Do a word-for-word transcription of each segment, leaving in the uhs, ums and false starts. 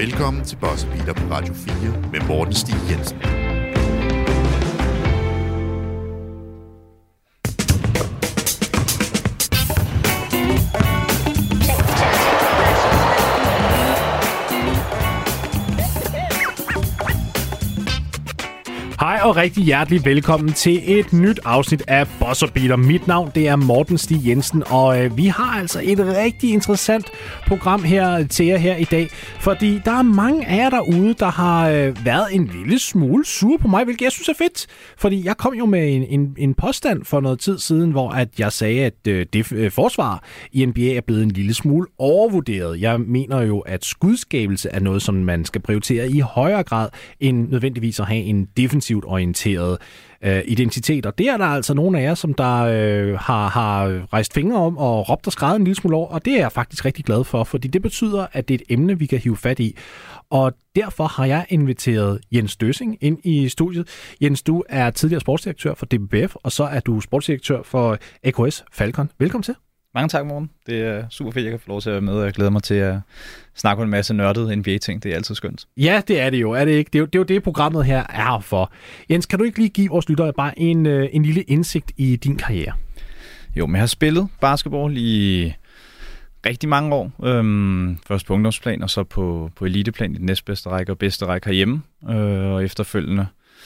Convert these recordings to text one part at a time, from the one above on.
Velkommen til Boss og Biler på Radio fire med Morten Stig Jensen. Hej og rigtig hjertelig velkommen til et nyt afsnit af Boss og Biler. Mit navn det er Morten Stig Jensen, og øh, vi har altså et rigtig interessant program her til jer her i dag. Fordi der er mange af jer derude, der har øh, været en lille smule sure på mig, hvilket jeg synes er fedt. Fordi jeg kom jo med en, en, en påstand for noget tid siden, hvor at jeg sagde, at øh, det øh, forsvar i N B A er blevet en lille smule overvurderet. Jeg mener jo, at skudskabelse er noget, som man skal prioritere i højere grad, end nødvendigvis at have en defensiv orienteret øh, identitet. Og det er der altså nogle af jer, som der øh, har, har rejst fingre om og råbt og skrevet en lille smule over, og det er jeg faktisk rigtig glad for, fordi det betyder, at det er et emne, vi kan hive fat i. Og derfor har jeg inviteret Jens Døssing ind i studiet. Jens, du er tidligere sportsdirektør for D B B F, og så er du sportsdirektør for A K S Falcon. Velkommen til. Mange tak, Morten. Det er super fedt, jeg kan få lov til at være med, og jeg glæder mig til at snakke om en masse nørdede N B A-ting. Det er altid skønt. Ja, det er det jo. Er det ikke? Det er jo det, er jo det programmet her er for. Jens, kan du ikke lige give vores lyttere bare en, en lille indsigt i din karriere? Jo, men jeg har spillet basketball i rigtig mange år. Øhm, først på ungdomsplan, og så på, på eliteplan i den næstbedste række og bedste række herhjemme. Øh, og efterfølgende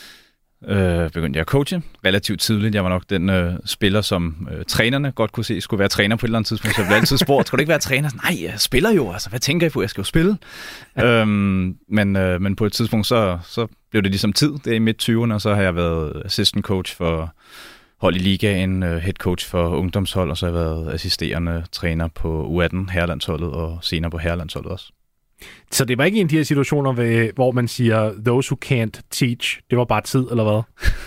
Øh, begyndte jeg at coache relativt tidligt. Jeg var nok den øh, spiller, som øh, trænerne godt kunne se skulle være træner på et eller andet tidspunkt. Så jeg blev altid spurgt, skal du ikke være træner? Nej, jeg spiller jo. Altså, hvad tænker I på? Jeg skal jo spille. Ja. Øhm, men, øh, men på et tidspunkt, så, så blev det ligesom tid. Det er i midt tyverne, og så har jeg været assistant coach for hold i ligaen, øh, head coach for ungdomshold, og så har jeg været assisterende træner på U atten herrelandsholdet, og senere på herrelandsholdet også. Så det var ikke en af de her situationer, hvor man siger, those who can't teach, det var bare tid, eller hvad?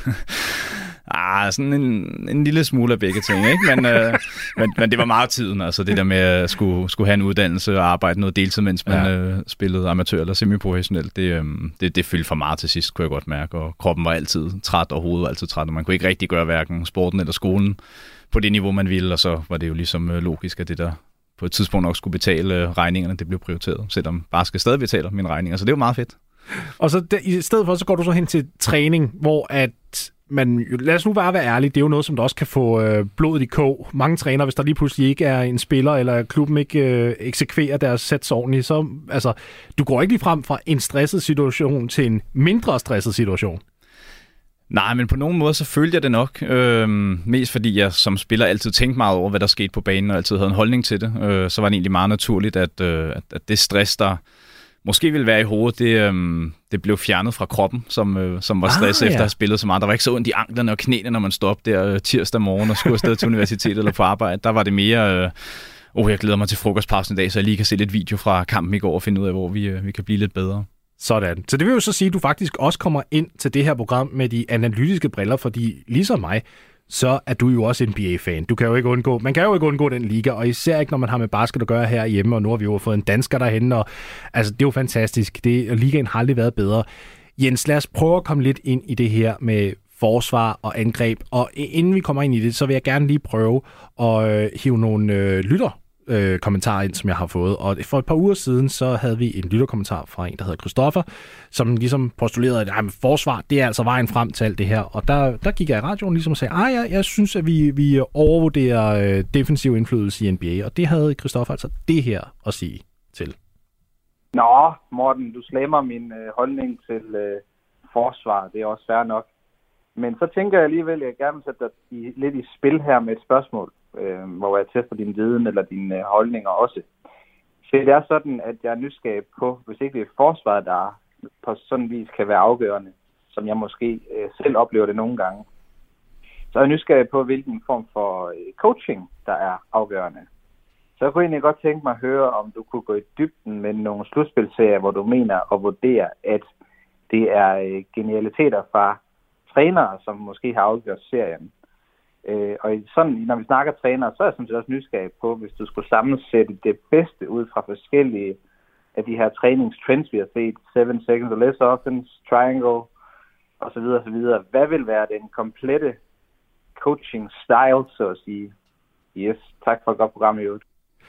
ah, sådan en, en lille smule af begge ting, ikke? Men, øh, men, men det var meget tiden, altså det der med at skulle, skulle have en uddannelse og arbejde noget deltid, mens man ja. øh, spillede amatør eller semiprofessionelt, det, øh, det, det fyldte for meget til sidst, kunne jeg godt mærke, og kroppen var altid træt, og hovedet var altid træt, og man kunne ikke rigtig gøre hverken sporten eller skolen på det niveau, man ville, og så var det jo ligesom øh, logisk, at det der på et tidspunkt nok skulle betale regningerne, det blev prioriteret, selvom bare skal stadig betale mine regninger, så det er jo meget fedt. Og så der, i stedet for, så går du så hen til træning, hvor at man, lad os nu bare være ærlig, det er jo noget, som der også kan få øh, blodet i kog. Mange trænere, hvis der lige pludselig ikke er en spiller, eller klubben ikke øh, eksekverer deres sæt ordentligt, så altså, du går ikke lige frem fra en stresset situation til en mindre stresset situation. Nej, men på nogen måde så følte jeg det nok. Øhm, mest fordi jeg som spiller altid tænkte meget over, hvad der skete på banen, og altid havde en holdning til det. Øh, så var det egentlig meget naturligt, at, øh, at, at det stress, der måske ville være i hovedet, det, øh, det blev fjernet fra kroppen, som, øh, som var stress ah, efter ja. at have spillet så meget. Der var ikke så ondt i anklerne og knæene, når man stod op der øh, tirsdag morgen og skulle afsted til universitetet eller på arbejde. Der var det mere, øh, oh, jeg glæder mig til frokostpausen i dag, så jeg lige kan se lidt video fra kampen i går og finde ud af, hvor vi, øh, vi kan blive lidt bedre. Sådan. Så det vil jo så sige, at du faktisk også kommer ind til det her program med de analytiske briller, fordi ligesom mig, så er du jo også N B A-fan. Du kan jo ikke undgå, man kan jo ikke undgå den liga, og især ikke, når man har med basket at gøre herhjemme, og nu har vi jo fået en dansker derhenne, og altså, det er jo fantastisk. Det, og ligaen har aldrig været bedre. Jens, lad os prøve at komme lidt ind i det her med forsvar og angreb, og inden vi kommer ind i det, så vil jeg gerne lige prøve at øh, hive nogle øh, lytter Øh, kommentarer ind, som jeg har fået. Og for et par uger siden, så havde vi en lytterkommentar fra en, der hedder Christoffer, som ligesom postulerede, at jamen, forsvar, det er altså vejen frem til alt det her. Og der, der gik jeg i radioen ligesom og sagde, at jeg, jeg synes, at vi, vi overvurderer øh, defensiv indflydelse i N B A. Og det havde Christoffer altså det her at sige til. Nå, Morten, du slammer min øh, holdning til øh, forsvar. Det er også fair nok. Men så tænker jeg alligevel, at jeg gerne vil sætte dig i, lidt i spil her med et spørgsmål, øh, hvor jeg tester din viden eller dine øh, holdninger også. Så det er sådan, at jeg er nysgerrig på, hvis ikke det er forsvaret, der på sådan vis kan være afgørende, som jeg måske øh, selv oplever det nogle gange. Så er jeg nysgerrig på, hvilken form for øh, coaching, der er afgørende. Så jeg kunne egentlig godt tænke mig at høre, om du kunne gå i dybden med nogle slutspilserier, hvor du mener og vurderer, at det er øh, genialiteter fra trænere, som måske har afgjort serien. Øh, og sådan, når vi snakker trænere, så er jeg sådan set også nysgerrig på, hvis du skulle sammensætte det bedste ud fra forskellige af de her træningstrends, vi har set, seven seconds or less offense, triangle, osv. osv. Hvad vil være den komplette coaching style, så at sige? Yes, tak for et godt program i øvrigt.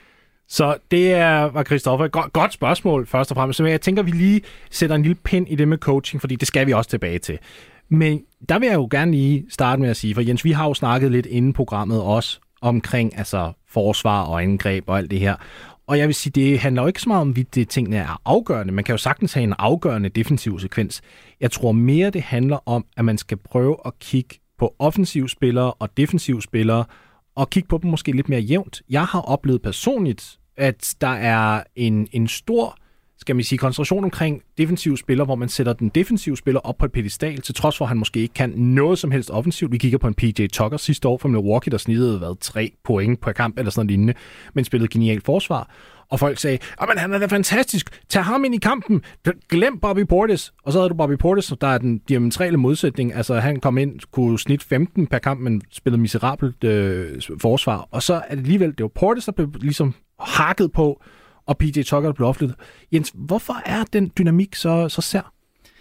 Så det er, var Christoffer et godt, godt spørgsmål, først og fremmest. Så jeg tænker, vi lige sætter en lille pind i det med coaching, fordi det skal vi også tilbage til. Men der vil jeg jo gerne lige starte med at sige, for Jens, vi har jo snakket lidt inden programmet også omkring altså forsvar og angreb og alt det her. Og jeg vil sige, det handler jo ikke så meget om, at det tingene er afgørende. Man kan jo sagtens have en afgørende defensiv sekvens. Jeg tror mere, det handler om, at man skal prøve at kigge på offensive spillere og defensive spillere, og kigge på dem måske lidt mere jævnt. Jeg har oplevet personligt, at der er en, en stor, skal man sige, koncentration omkring defensive spillere, hvor man sætter den defensive spiller op på et pedestal, til trods for, at han måske ikke kan noget som helst offensivt. Vi kigger på en P J Tucker sidste år fra Milwaukee, der snittede hvad, tre point per kamp eller sådan noget lignende, men spillede genialt forsvar. Og folk sagde, at han er da fantastisk, tag ham ind i kampen, glem Bobby Portis. Og så havde du Bobby Portis, der er den diametrale modsætning. Altså han kom ind, kunne snit femten per kamp, men spillede miserabelt øh, forsvar. Og så er det alligevel, det var Portis, der blev ligesom hakket på, og P J Tucker, der blev opflyttet. Jens, hvorfor er den dynamik så, så sær?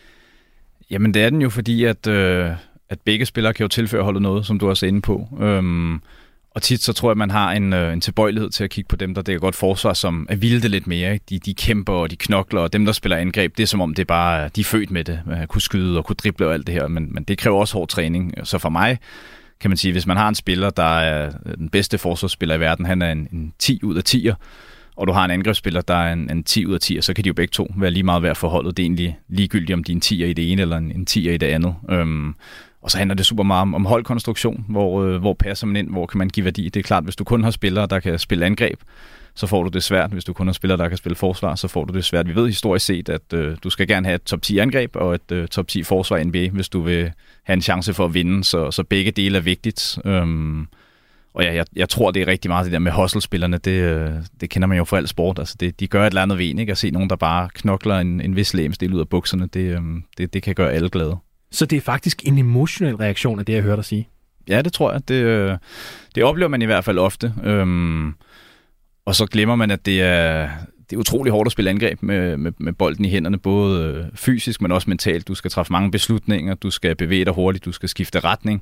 Jamen det er den jo, fordi at, øh, at begge spillere kan jo tilføre holdet noget, som du også er inde på. Øhm, og tit så tror jeg, at man har en, øh, en tilbøjelighed til at kigge på dem, der dækker godt forsvar, som er vilde lidt mere. Ikke? De, de kæmper og de knokler, og dem, der spiller angreb, det er som om, det er bare, de er født med det. At kunne skyde og kunne drible og alt det her, men, men det kræver også hård træning. Så for mig kan man sige, hvis man har en spiller, der er den bedste forsvarsspiller i verden, han er en, en ti ud af tier, og du har en angrebsspiller, der er en, en ti ud af ti, så kan de jo begge to være lige meget værd for holdet. Det er egentlig ligegyldigt, om de er en tier i det ene, eller en, en tier i det andet. Øhm, og så handler det super meget om, om holdkonstruktion, hvor, øh, hvor passer man ind, hvor kan man give værdi. Det er klart, hvis du kun har spillere, der kan spille angreb, så får du det svært. Hvis du kun har spillere, der kan spille forsvar, så får du det svært. Vi ved historisk set, at øh, du skal gerne have et top ti angreb og et øh, top ti forsvar i N B A, hvis du vil have en chance for at vinde. Så, så begge dele er vigtigt. Øhm, Og ja, jeg, jeg tror, det er rigtig meget det der med hustle-spillerne. Det, det kender man jo fra al sport. Altså det, de gør et eller andet ved en, ikke? At se nogen, der bare knokler en, en vis lægemstil ud af bukserne, det, det, det kan gøre alle glade. Så det er faktisk en emotionel reaktion af det, jeg hørte dig sige? Ja, det tror jeg. Det, det oplever man i hvert fald ofte. Øhm, og så glemmer man, at det er, det er utrolig hårdt at spille angreb med, med, med bolden i hænderne, både fysisk, men også mentalt. Du skal træffe mange beslutninger, du skal bevæge dig hurtigt, du skal skifte retning.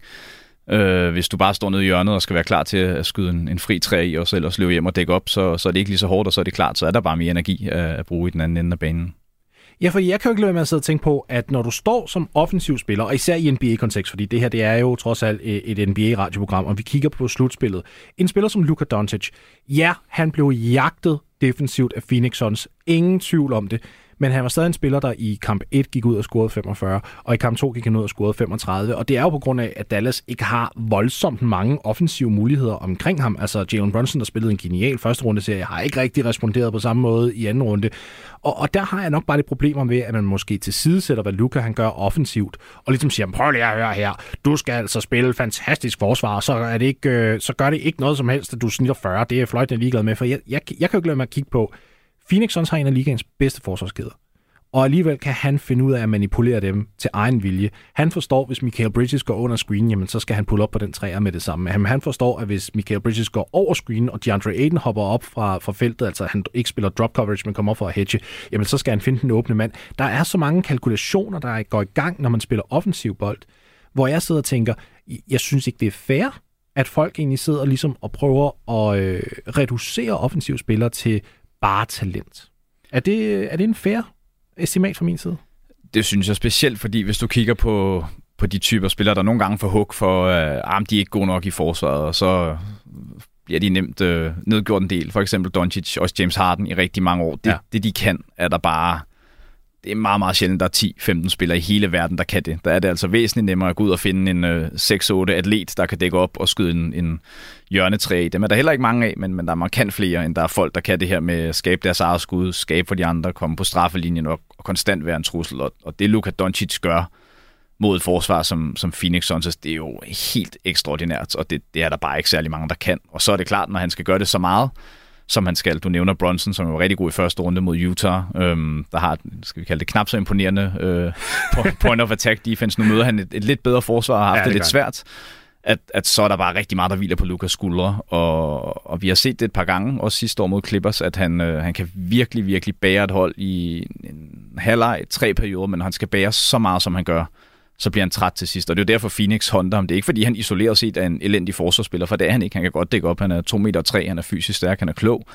Øh, hvis du bare står nede i hjørnet og skal være klar til at skyde en, en fri træ i, og så ellers løbe hjem og dække op, så, så er det ikke lige så hårdt, og så er det klart, så er der bare mere energi at, at bruge i den anden ende af banen. Ja, for jeg kan jo ikke lade være med at sidde og tænke på, at når du står som offensiv spiller, og især i N B A-kontekst, fordi det her det er jo trods alt et N B A-radioprogram, og vi kigger på slutspillet. En spiller som Luka Doncic, ja, han blev jagtet defensivt af Phoenix Suns. Ingen tvivl om det. Men han var stadig en spiller, der i kamp et gik ud og scorede femogfyrre, og i kamp to gik han ud og scorede femogtredive. Og det er jo på grund af, at Dallas ikke har voldsomt mange offensive muligheder omkring ham. Altså Jalen Brunson, der spillede en genial første runde-serie, har ikke rigtig responderet på samme måde i anden runde. Og, og der har jeg nok bare det problemer med, at man måske tilsidesætter, hvad Luka han gør offensivt, og ligesom siger, prøv lige at høre her, du skal altså spille fantastisk forsvar, så, er det ikke, øh, så gør det ikke noget som helst, at du snitter fyrre. Det er fløjtende ligeglad med, for jeg, jeg, jeg kan jo ikke lade mig at kigge på, Phoenix Suns har en af ligaens bedste forsvarskæder. Og alligevel kan han finde ud af at manipulere dem til egen vilje. Han forstår, hvis Mikal Bridges går under screen, jamen så skal han pulle op på den træer med det samme. Jamen, han forstår, at hvis Mikal Bridges går over screen, og DeAndre Ayton hopper op fra, fra feltet, altså han ikke spiller drop coverage, men kommer op for at hedge, jamen så skal han finde den åbne mand. Der er så mange kalkulationer, der går i gang, når man spiller offensiv bold, hvor jeg sidder og tænker, jeg synes ikke, det er fair, at folk egentlig sidder ligesom og prøver at øh, reducere offensive spillere til bare talent. Er det, er det en fair estimat fra min side? Det synes jeg specielt, fordi hvis du kigger på, på de typer spillere, der nogle gange får hug for, at uh, de er ikke gode nok i forsvaret, og så bliver de nemt uh, nedgjort en del. For eksempel Doncic, også James Harden i rigtig mange år. Det, ja. det de kan, er der bare... Det er meget, meget sjældent, der er ti femten spillere i hele verden, der kan det. Der er det altså væsentligt nemmere at gå ud og finde en uh, seks otte atlet, der kan dække op og skyde en, en hjørnetræ i. Dem er der heller ikke mange af, men, men der er markant flere, end der er folk, der kan det her med at skabe deres eget skud, skabe for de andre, komme på straffelinjen og, og konstant være en trussel. Og, og det Luka Doncic gør mod et forsvar som, som Phoenix Suns, det er jo helt ekstraordinært, og det, det er der bare ikke særlig mange, der kan. Og så er det klart, når han skal gøre det så meget, som han skal. Du nævner Brunson, som var rigtig god i første runde mod Utah. Øhm, der har, skal vi kalde det, knap så imponerende øh, point of attack defense. Nu møder han et, et lidt bedre forsvar og har haft ja, det, det lidt svært. At, at så er der bare rigtig meget, der hviler på Lukas skuldre. Og, og vi har set det et par gange, også sidste år mod Clippers, at han, øh, han kan virkelig, virkelig bære et hold i en halvleg, tre perioder, men han skal bære så meget, som han gør, så bliver han træt til sidst. Og det er jo derfor Phoenix håndter ham. Det er ikke, fordi han isoleret set er en elendig forsvarsspiller, for det er han ikke. Han kan godt dække op. Han er to meter tre, han er fysisk stærk, han er klog.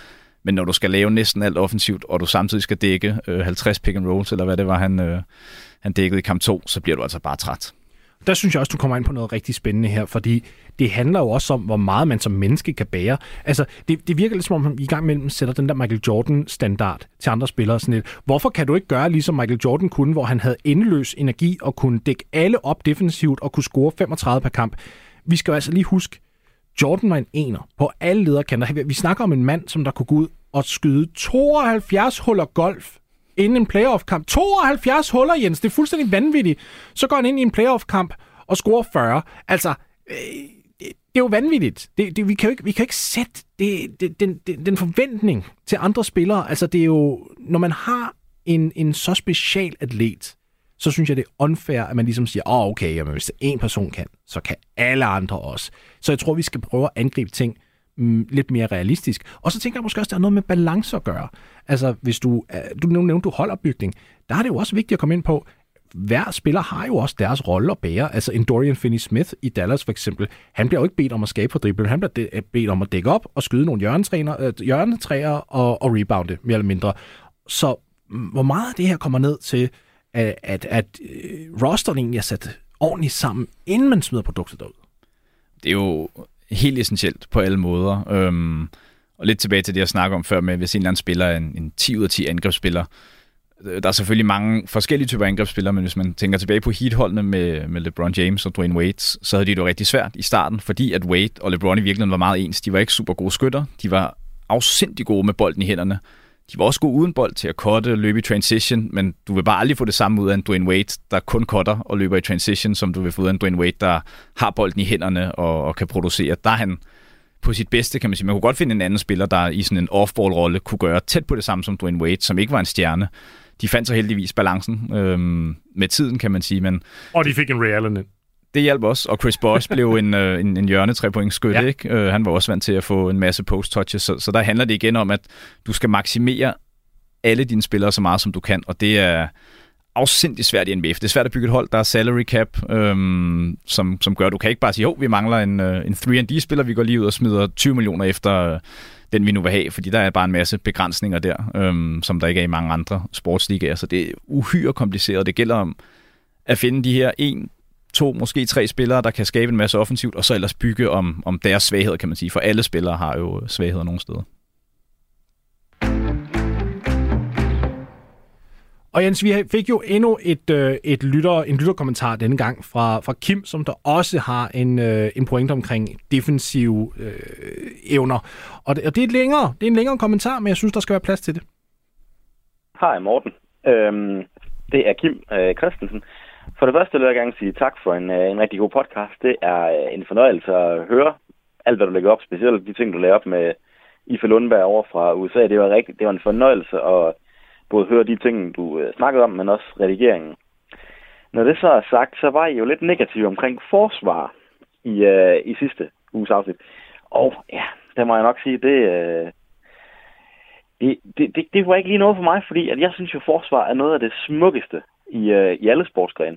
Men når du skal lave næsten alt offensivt, og du samtidig skal dække øh, halvtreds pick and rolls, eller hvad det var, han, øh, han dækkede i kamp to, så bliver du altså bare træt. Der synes jeg også, du kommer ind på noget rigtig spændende her, fordi det handler jo også om, hvor meget man som menneske kan bære. Altså, det, det virker lidt som om, man i gang mellem sætter den der Michael Jordan-standard til andre spillere. Sådan lidt. Hvorfor kan du ikke gøre, ligesom Michael Jordan kunne, hvor han havde endeløs energi og kunne dække alle op defensivt og kunne score femogtredive per kamp? Vi skal jo altså lige huske, Jordan var en ener på alle lederkanter. Vi snakker om en mand, som der kunne gå ud og skyde tooghalvfjerds huller golf inden en playoff-kamp. tooghalvfjerds huller, Jens. Det er fuldstændig vanvittigt. Så går han ind i en playoff-kamp og scorer fyrre. Altså, øh, det, det er jo vanvittigt. Det, det, vi, kan jo ikke, vi kan jo ikke sætte det, det, den, den, den forventning til andre spillere. Altså, det er jo, når man har en, en så special atlet, så synes jeg, det er unfair, at man ligesom siger, åh, oh, okay, jamen, hvis en person kan, så kan alle andre også. Så jeg tror, vi skal prøve at angribe ting mm, lidt mere realistisk. Og så tænker jeg måske også, at der er noget med balance at gøre. Altså, hvis du, du nævnte, du holdopbygning, der er det jo også vigtigt at komme ind på, hver spiller har jo også deres rolle at bære. Altså, en Dorian Finney-Smith i Dallas for eksempel, han bliver jo ikke bedt om at skabe for dribble, han bliver bedt om at dække op og skyde nogle hjørnetræer og, og rebounde, mere eller mindre. Så hvor meget af det her kommer ned til, at, at, at rosteren egentlig er sat ordentligt sammen, inden man smider produktet derud? Det er jo helt essentielt på alle måder. Øhm, og lidt tilbage til det, jeg snakker om før med, hvis en eller anden spiller er en, en ti ud af ti angrebsspiller. Der er selvfølgelig mange forskellige typer angrebsspillere, men hvis man tænker tilbage på heatholdene med, med LeBron James og Dwayne Wade, så havde de det jo rigtig svært i starten, fordi at Wade og LeBron i virkeligheden var meget ens. De var ikke super gode skytter. De var afsindig gode med bolden i hænderne. De var også gode uden bold til at cutte og løbe i transition, men du vil bare aldrig få det samme ud af en Dwayne Wade, der kun cutter og løber i transition, som du vil få ud af en Dwayne Wade, der har bolden i hænderne og, og kan producere. Der er han på sit bedste, kan man sige. Man kunne godt finde en anden spiller, der i sådan en off-ball-rolle kunne gøre tæt på det samme som Dwayne Wade, som ikke var en stjerne. De fandt så heldigvis balancen øhm, med tiden, kan man sige. Men og de fik en Ray Allen. Det hjalp også, og Chris Bosh blev en, øh, en, en hjørne tre-pointsskytte, ja. ikke? Øh, han var også vant til at få en masse post-touches, så, så der handler det igen om, at du skal maksimere alle dine spillere så meget, som du kan, og det er afsindigt svært i N B A. Det er svært at bygge et hold, der er salary cap, øhm, som, som gør, du kan ikke bare sige, jo, vi mangler en, øh, en tre and D-spiller, vi går lige ud og smider tyve millioner efter øh, den, vi nu vil have, fordi der er bare en masse begrænsninger der, øhm, som der ikke er i mange andre sportsligaer, så det er uhyre kompliceret. Det gælder om at finde de her en, to, måske tre spillere, der kan skabe en masse offensivt, og så ellers bygge om, om deres svagheder, kan man sige, for alle spillere har jo svagheder nogle steder. Og Jens, vi fik jo endnu et, øh, et lytter, en lytterkommentar denne gang fra, fra Kim, som der også har en, øh, en pointe omkring defensive øh, evner. Og det, og det, er længere, det er en længere kommentar, men jeg synes, der skal være plads til det. Hej Morten. Øhm, det er Kim øh, Christensen. For det første vil jeg gerne sige tak for en, øh, en rigtig god podcast. Det er øh, en fornøjelse at høre alt, hvad du lægger op, specielt de ting, du lægger op med Ife Lundberg over fra U S A. Det var, rigtig, det var en fornøjelse at både høre de ting, du øh, snakkede om, men også redigeringen. Når det så er sagt, så var I jo lidt negativ omkring forsvar i, øh, i sidste uges afsnit. Og ja, der må jeg nok sige, det, øh, det, det, det, det var ikke lige noget for mig, fordi at jeg synes jo, forsvar er noget af det smukkeste i, øh, i alle sportsgrene.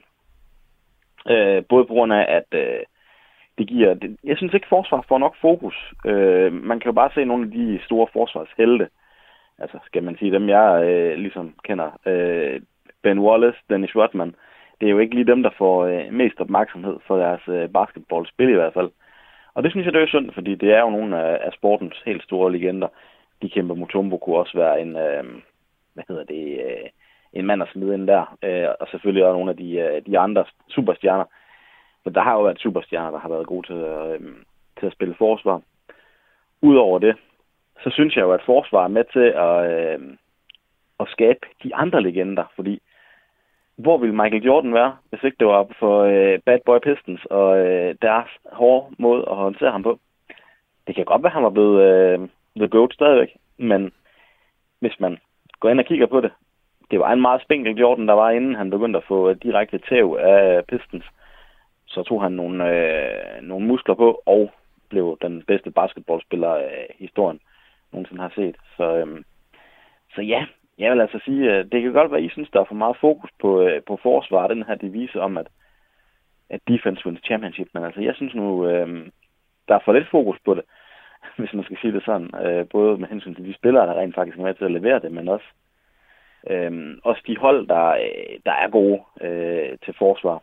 Øh, både på grund af, at øh, det giver... Det, jeg synes ikke, forsvar får nok fokus. Øh, man kan jo bare se nogle af de store forsvarshelte. Altså, skal man sige, dem jeg øh, ligesom kender. Øh, Ben Wallace, Dennis Rodman. Det er jo ikke lige dem, der får øh, mest opmærksomhed for deres øh, basketballspil i hvert fald. Og det synes jeg, det er synd, fordi det er jo nogle af, af sportens helt store legender. Dikembe Mutombo kunne også være en... Øh, hvad hedder det... Øh, en mand at smide ind der, øh, og selvfølgelig også nogle af de, øh, de andre superstjerner. Men der har jo været superstjerner, der har været gode til, øh, til at spille forsvar. Udover det, så synes jeg jo, at forsvar er med til at, øh, at skabe de andre legender, fordi hvor ville Michael Jordan være, hvis ikke det var for øh, Bad Boy Pistons og øh, deres hårde måde at håndtere ham på? Det kan godt være, at han var blevet øh, The GOAT stadigvæk, men hvis man går ind og kigger på det, det var en meget spinkel Jordan, der var inden han begyndte at få direkte tæv af Pistons. Så tog han nogle, øh, nogle muskler på og blev den bedste basketballspiller i historien nogensinde har set. Så, øh, så ja, jeg vil altså sige, at det kan godt være, at I synes, der er for meget fokus på, øh, på forsvar, den her devise om, at, at defense wins championship. Men altså, jeg synes nu, øh, der er for lidt fokus på det. hvis man skal sige det sådan. Øh, både med hensyn til de spillere, der rent faktisk er med til at levere det, men også, øh, også de hold, der, der er gode øh, til forsvar.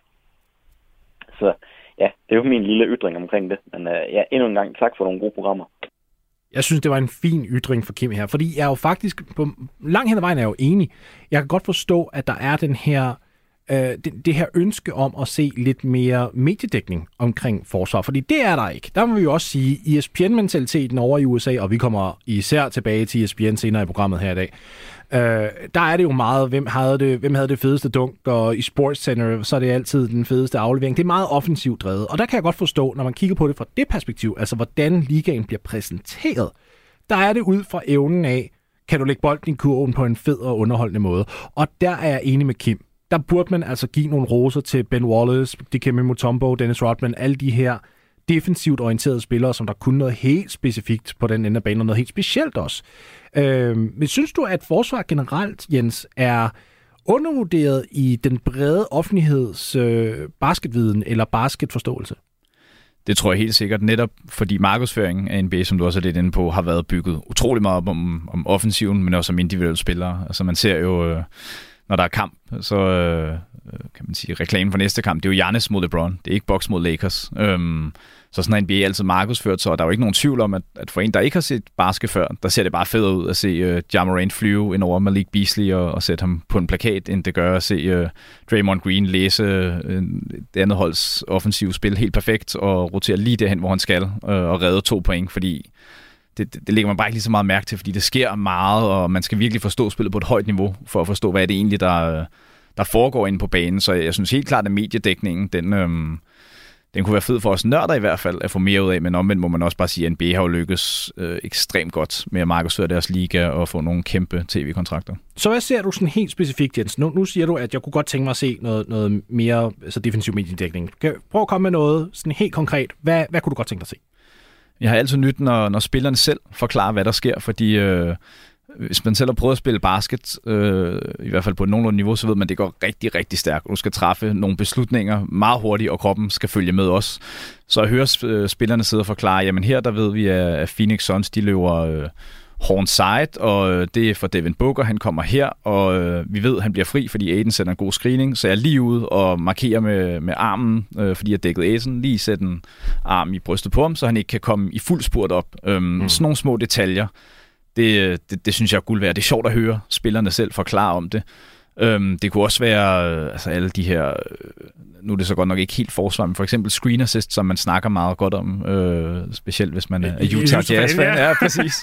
Så ja, det er jo min lille ytring omkring det. Men øh, ja, endnu en gang tak for nogle gode programmer. Jeg synes, det var en fin ytring for Kim her, fordi jeg er jo faktisk, på langt hen ad vejen er jeg jo enig. Jeg kan godt forstå, at der er den her, øh, det, det her ønske om at se lidt mere mediedækning omkring forsvar, fordi det er der ikke. Der må vi jo også sige, E S P N-mentaliteten over i U S A, og vi kommer især tilbage til E S P N senere i programmet her i dag, øh, der er det jo meget, hvem havde det, hvem havde det fedeste dunk, og i SportsCenter, så er det altid den fedeste aflevering. Det er meget offensivt drevet, og der kan jeg godt forstå, når man kigger på det fra det perspektiv, altså hvordan ligaen bliver præsenteret, der er det ud fra evnen af, kan du lægge bolden i kurven på en fed og underholdende måde. Og der er jeg enig med Kim. Der burde man altså give nogle roser til Ben Wallace, Dikembe Mutombo, Dennis Rodman, alle de her defensivt orienterede spillere, som der kunne noget helt specifikt på den ende af banen, og noget helt specielt også. Øh, men synes du, at forsvar generelt, Jens, er undervurderet i den brede offentligheds øh, basketviden eller basketforståelse? Det tror jeg helt sikkert, netop fordi markedsføringen af N B A, som du også er lidt inde på, har været bygget utrolig meget op om, om offensiven, men også om individuelle spillere. Altså man ser jo, øh, når der er kamp, så øh, kan man sige, reklamen for næste kamp, det er jo Giannis mod LeBron, det er ikke Bucks mod Lakers. Øhm, så sådan har N B A altid markedsført, så der er jo ikke nogen tvivl om, at, at for en, der ikke har set basket før, der ser det bare federe ud at se uh, Ja Morant flyve ind over Malik Beasley og, og sætte ham på en plakat, end det gør at se uh, Draymond Green læse uh, det andet holds offensive spil helt perfekt og rotere lige derhen, hvor han skal, uh, og redde to point, fordi det, det, det lægger man bare ikke lige så meget mærke til, fordi det sker meget, og man skal virkelig forstå spillet på et højt niveau, for at forstå, hvad er det egentlig, der, der foregår inde på banen. Så jeg synes helt klart, at mediedækningen, den... Øhm, Den kunne være fed for os nørder i hvert fald at få mere ud af, men omvendt må man også bare sige, at N B A har jo lykkes øh, ekstremt godt med at markedsføre deres liga og få nogle kæmpe tv-kontrakter. Så hvad ser du sådan helt specifikt, Jens? Nu, nu siger du, at jeg kunne godt tænke mig at se noget, noget mere altså defensiv mediedækning. Prøv at komme med noget sådan helt konkret. Hvad, hvad kunne du godt tænke dig at se? Jeg har altid nyt, når, når spillerne selv forklarer, hvad der sker, fordi... Øh, Hvis man selv har prøvet at spille basket, øh, i hvert fald på et nogenlunde niveau, så ved man, at det går rigtig, rigtig stærkt. Du skal træffe nogle beslutninger meget hurtigt, og kroppen skal følge med os. Så at høre øh, spillerne sidde og forklare, jamen her der ved vi, at Phoenix Suns, de løber øh, horn side, og det er for Devin Booker, han kommer her, og øh, vi ved, at han bliver fri, fordi Aiden sender en god screening, så jeg er lige ude og markerer med, med armen, øh, fordi jeg dækkede Aiden, lige sætte en arm i brystet på ham, så han ikke kan komme i fuld spurt op. Øhm, mm. Sådan nogle små detaljer. Det, det, det synes jeg er guld værd. Det er sjovt at høre spillerne selv forklare om det. Øhm, det kunne også være øh, altså alle de her, øh, nu er det så godt nok ikke helt forsvar, men for eksempel screen assist, som man snakker meget godt om, øh, specielt hvis man er Utah Jazz-fan. Ja, ja præcis.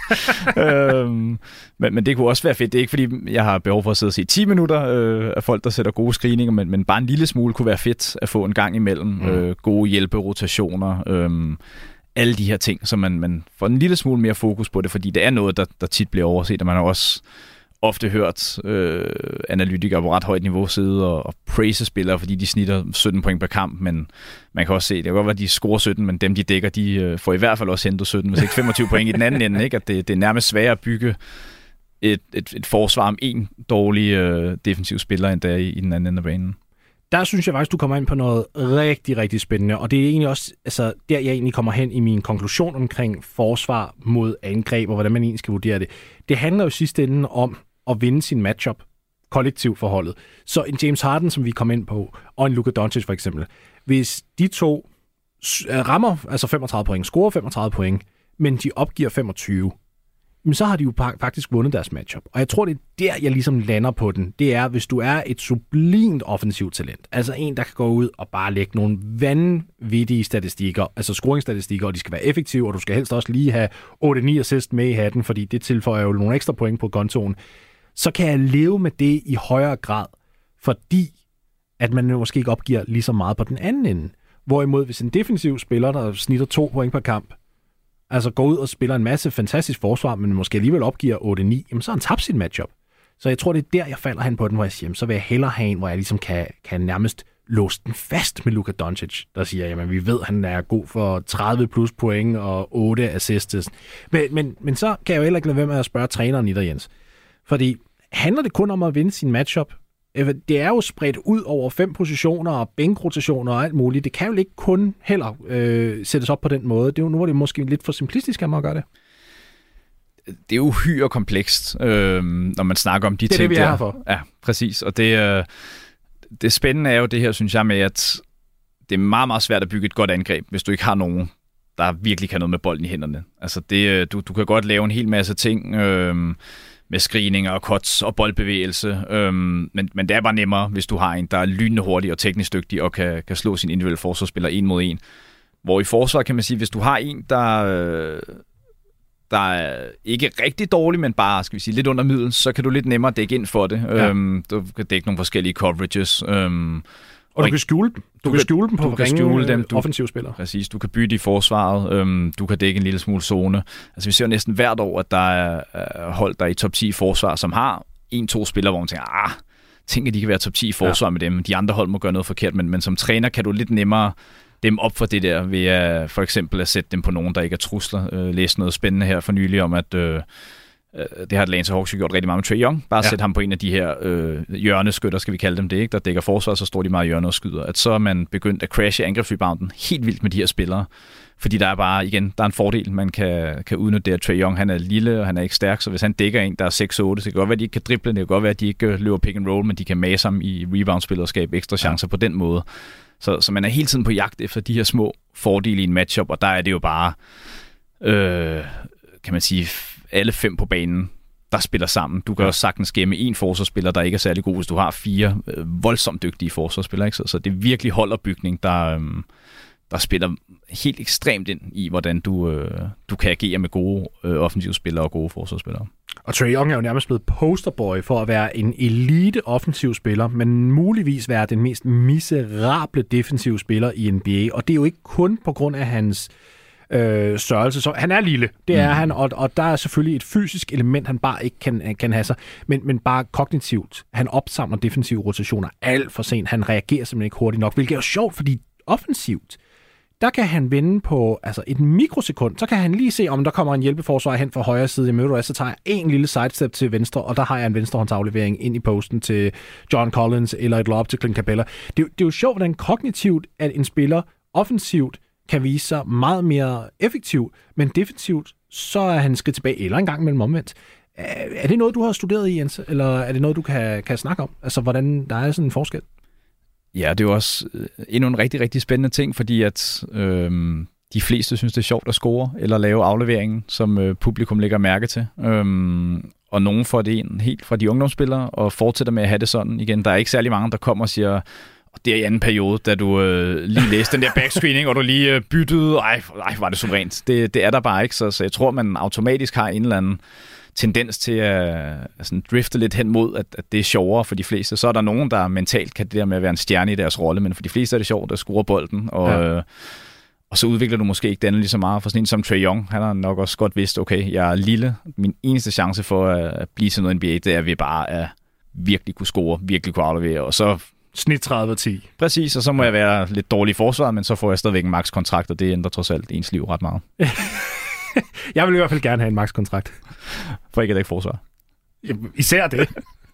øhm, men, men det kunne også være fedt. Det er ikke fordi, jeg har behov for at sidde og se ti minutter øh, af folk, der sætter gode screeninger, men, men bare en lille smule kunne være fedt at få en gang imellem. Mm. Øh, gode hjælperotationer, øh, alle de her ting, så man, man får en lille smule mere fokus på det, fordi det er noget, der, der tit bliver overset, og man har også ofte hørt øh, analytikere på ret højt niveau sidde og, og praise spillere, fordi de snitter sytten point per kamp, men man kan også se, det kan godt være, at de scorer sytten, men dem, de dækker, de øh, får i hvert fald også hentet sytten, hvis ikke femogtyve point i den anden ende, ikke? At det, det er nærmest sværere at bygge et, et, et forsvar om en dårlig øh, defensiv spiller, end der i, i den anden ende af banen. Der synes jeg faktisk, du kommer ind på noget rigtig, rigtig spændende, og det er egentlig også altså, der, jeg egentlig kommer hen i min konklusion omkring forsvar mod angreb, og hvordan man egentlig skal vurdere det. Det handler jo sidste ende om at vinde sin matchup, kollektivt forholdet. Så en James Harden, som vi kom ind på, og en Luka Doncic for eksempel, hvis de to rammer altså femogtredive point, scorer femogtredive point, men de opgiver femogtyve, men så har de jo faktisk vundet deres matchup. Og jeg tror, det er der, jeg ligesom lander på den. Det er, hvis du er et sublimt offensivt talent. Altså en, der kan gå ud og bare lægge nogle vanvittige statistikker, altså scoringsstatistikker, og de skal være effektive, og du skal helst også lige have otte ni assist med i hatten, fordi det tilføjer jo nogle ekstra point på kontoen. Så kan jeg leve med det i højere grad, fordi at man måske ikke opgiver lige så meget på den anden ende. Hvorimod, hvis en defensiv spiller, der snitter to point per kamp, altså går ud og spiller en masse fantastisk forsvar, men måske alligevel opgiver otte ni, jamen så har han tabt sin matchup. Så jeg tror, det er der, jeg falder hen på den, hvor jeg siger, så vil jeg hellere have en, hvor jeg ligesom kan, kan nærmest låse den fast med Luka Doncic, der siger, jamen vi ved, han er god for tredive plus point og otte assists. Men, men, men så kan jeg jo heller ikke lade være med at spørge træneren i dig, Jens. Fordi handler det kun om at vinde sin matchup, det er jo spredt ud over fem positioner og bænkrotationer og alt muligt. Det kan jo ikke kun heller øh, sættes op på den måde. Det er jo, nu var det måske lidt for simplistisk, at man gør det. Det er jo uhyre komplekst, øh, når man snakker om de det er ting det, vi er der. her for. Ja, præcis. Og det, øh, det spændende er jo det her, synes jeg, med at det er meget, meget svært at bygge et godt angreb, hvis du ikke har nogen, der virkelig kan noget med bolden i hænderne. Altså, det, du, du kan godt lave en hel masse ting øh, med screeninger og cuts og boldbevægelse, øh, men, men det er bare nemmere, hvis du har en, der er lynende hurtig og teknisk dygtig og kan, kan slå sin individuelle forsvarsspiller en mod en. Hvor i forsvar kan man sige, hvis du har en, der... Øh, der er ikke rigtig dårlig, men bare, skal vi sige, lidt under middel, så kan du lidt nemmere dække ind for det. Ja. Øhm, du kan dække nogle forskellige coverages. Øhm, og, og du kan skjule dem. Du, du kan skjule dem på ringe offensivspillere. Præcis, du kan bytte i forsvaret. Øhm, du kan dække en lille smule zone. Altså, vi ser næsten hvert år, at der er, er hold, der er i top ti i forsvar, som har en-to spillere, hvor man tænker, ah, tænker, de kan være top ti i forsvar ja. med dem. De andre hold må gøre noget forkert, men, men som træner kan du lidt nemmere dem op for det der, ved at for eksempel at sætte dem på nogen, der ikke er trusler. Øh, læse noget spændende her for nylig om, at øh, det har Atlanta Hawks gjort rigtig meget med Trae Young. Bare ja. sætte ham på en af de her øh, hjørneskytter, skal vi kalde dem det, ikke? Der dækker forsvar, så står de meget i hjørnet og skyder. At så er man begyndt at crashe angrebsrebounden helt vildt med de her spillere. Fordi der er bare, igen, der er en fordel, man kan, kan udnytte det, at Trae Young, han er lille, og han er ikke stærk, så hvis han dækker en, der er seks otte, så det kan godt være, at de ikke kan drible, det kan godt være, at de ikke løber pick and roll, men de kan mase ham i rebound-spillet og skabe ekstra chancer ja. på den måde. Så, så man er hele tiden på jagt efter de her små fordele i en matchup, og der er det jo bare, øh, kan man sige, alle fem på banen, der spiller sammen. Du kan ja. også sagtens gemme en forsvarsspiller, der ikke er særlig god, hvis du har fire øh, voldsomt dygtige forsvarsspillere. Ikke? Så, så det er virkelig holderbygning, der, øh, der spiller helt ekstremt ind i, hvordan du, øh, du kan agere med gode øh, offensivspillere og gode forsvarsspillere. Og Trae Young er jo nærmest blevet posterboy for at være en elite offensiv spiller, men muligvis være den mest miserable defensive spiller i N B A. Og det er jo ikke kun på grund af hans øh, størrelse. Så han er lille, det er mm. han, og, og der er selvfølgelig et fysisk element, han bare ikke kan, kan have sig, men, men bare kognitivt. Han opsamler defensive rotationer alt for sent. Han reagerer simpelthen ikke hurtigt nok, hvilket er jo sjovt, fordi offensivt, der kan han vende på altså et mikrosekund. Så kan han lige se, om der kommer en hjælpeforsvar hen fra højre side. Jamen, så tager jeg en lille sidestep til venstre, og der har jeg en venstrehåndsaflevering ind i posten til John Collins eller et lob til Clint Capella. Det, det er jo sjovt, hvordan kognitivt, at en spiller offensivt kan vise sig meget mere effektiv, men defensivt, så er han skridt tilbage eller en gang mellem omvendt. Er det noget, du har studeret i, Jens? Eller er det noget, du kan, kan snakke om? Altså, hvordan der er sådan en forskel? Ja, det er jo også endnu en rigtig, rigtig spændende ting, fordi at øhm, de fleste synes, det er sjovt at score eller lave afleveringen, som øh, publikum lægger mærke til. Øhm, og nogen får det ind helt fra de ungdomsspillere og fortsætter med at have det sådan igen. Der er ikke særlig mange, der kommer og siger, det er i anden periode, da du øh, lige læste den der backscreening, og du lige øh, byttede. Ej, ej, var det suverænt. Det, det er der bare ikke, så, så jeg tror, man automatisk har en eller anden tendens til at sådan, drifte lidt hen mod, at, at det er sjovere for de fleste. Så er der nogen, der mentalt kan det der med at være en stjerne i deres rolle, men for de fleste er det sjovt at score bolden, og, ja. øh, og så udvikler du måske ikke den lige så meget. For sådan en som Trae Young, han har nok også godt vidst, okay, jeg er lille. Min eneste chance for at blive til noget N B A, det er, at vi bare er virkelig kunne score, virkelig kunne aflevere, og så snit tredive ti. Præcis, og så må jeg være lidt dårlig i forsvaret, men så får jeg stadigvæk en max-kontrakt, og det ændrer trods alt ens liv ret meget. Jeg vil i hvert fald gerne have en max-kontrakt. For ikke at ikke forsvar. Især det.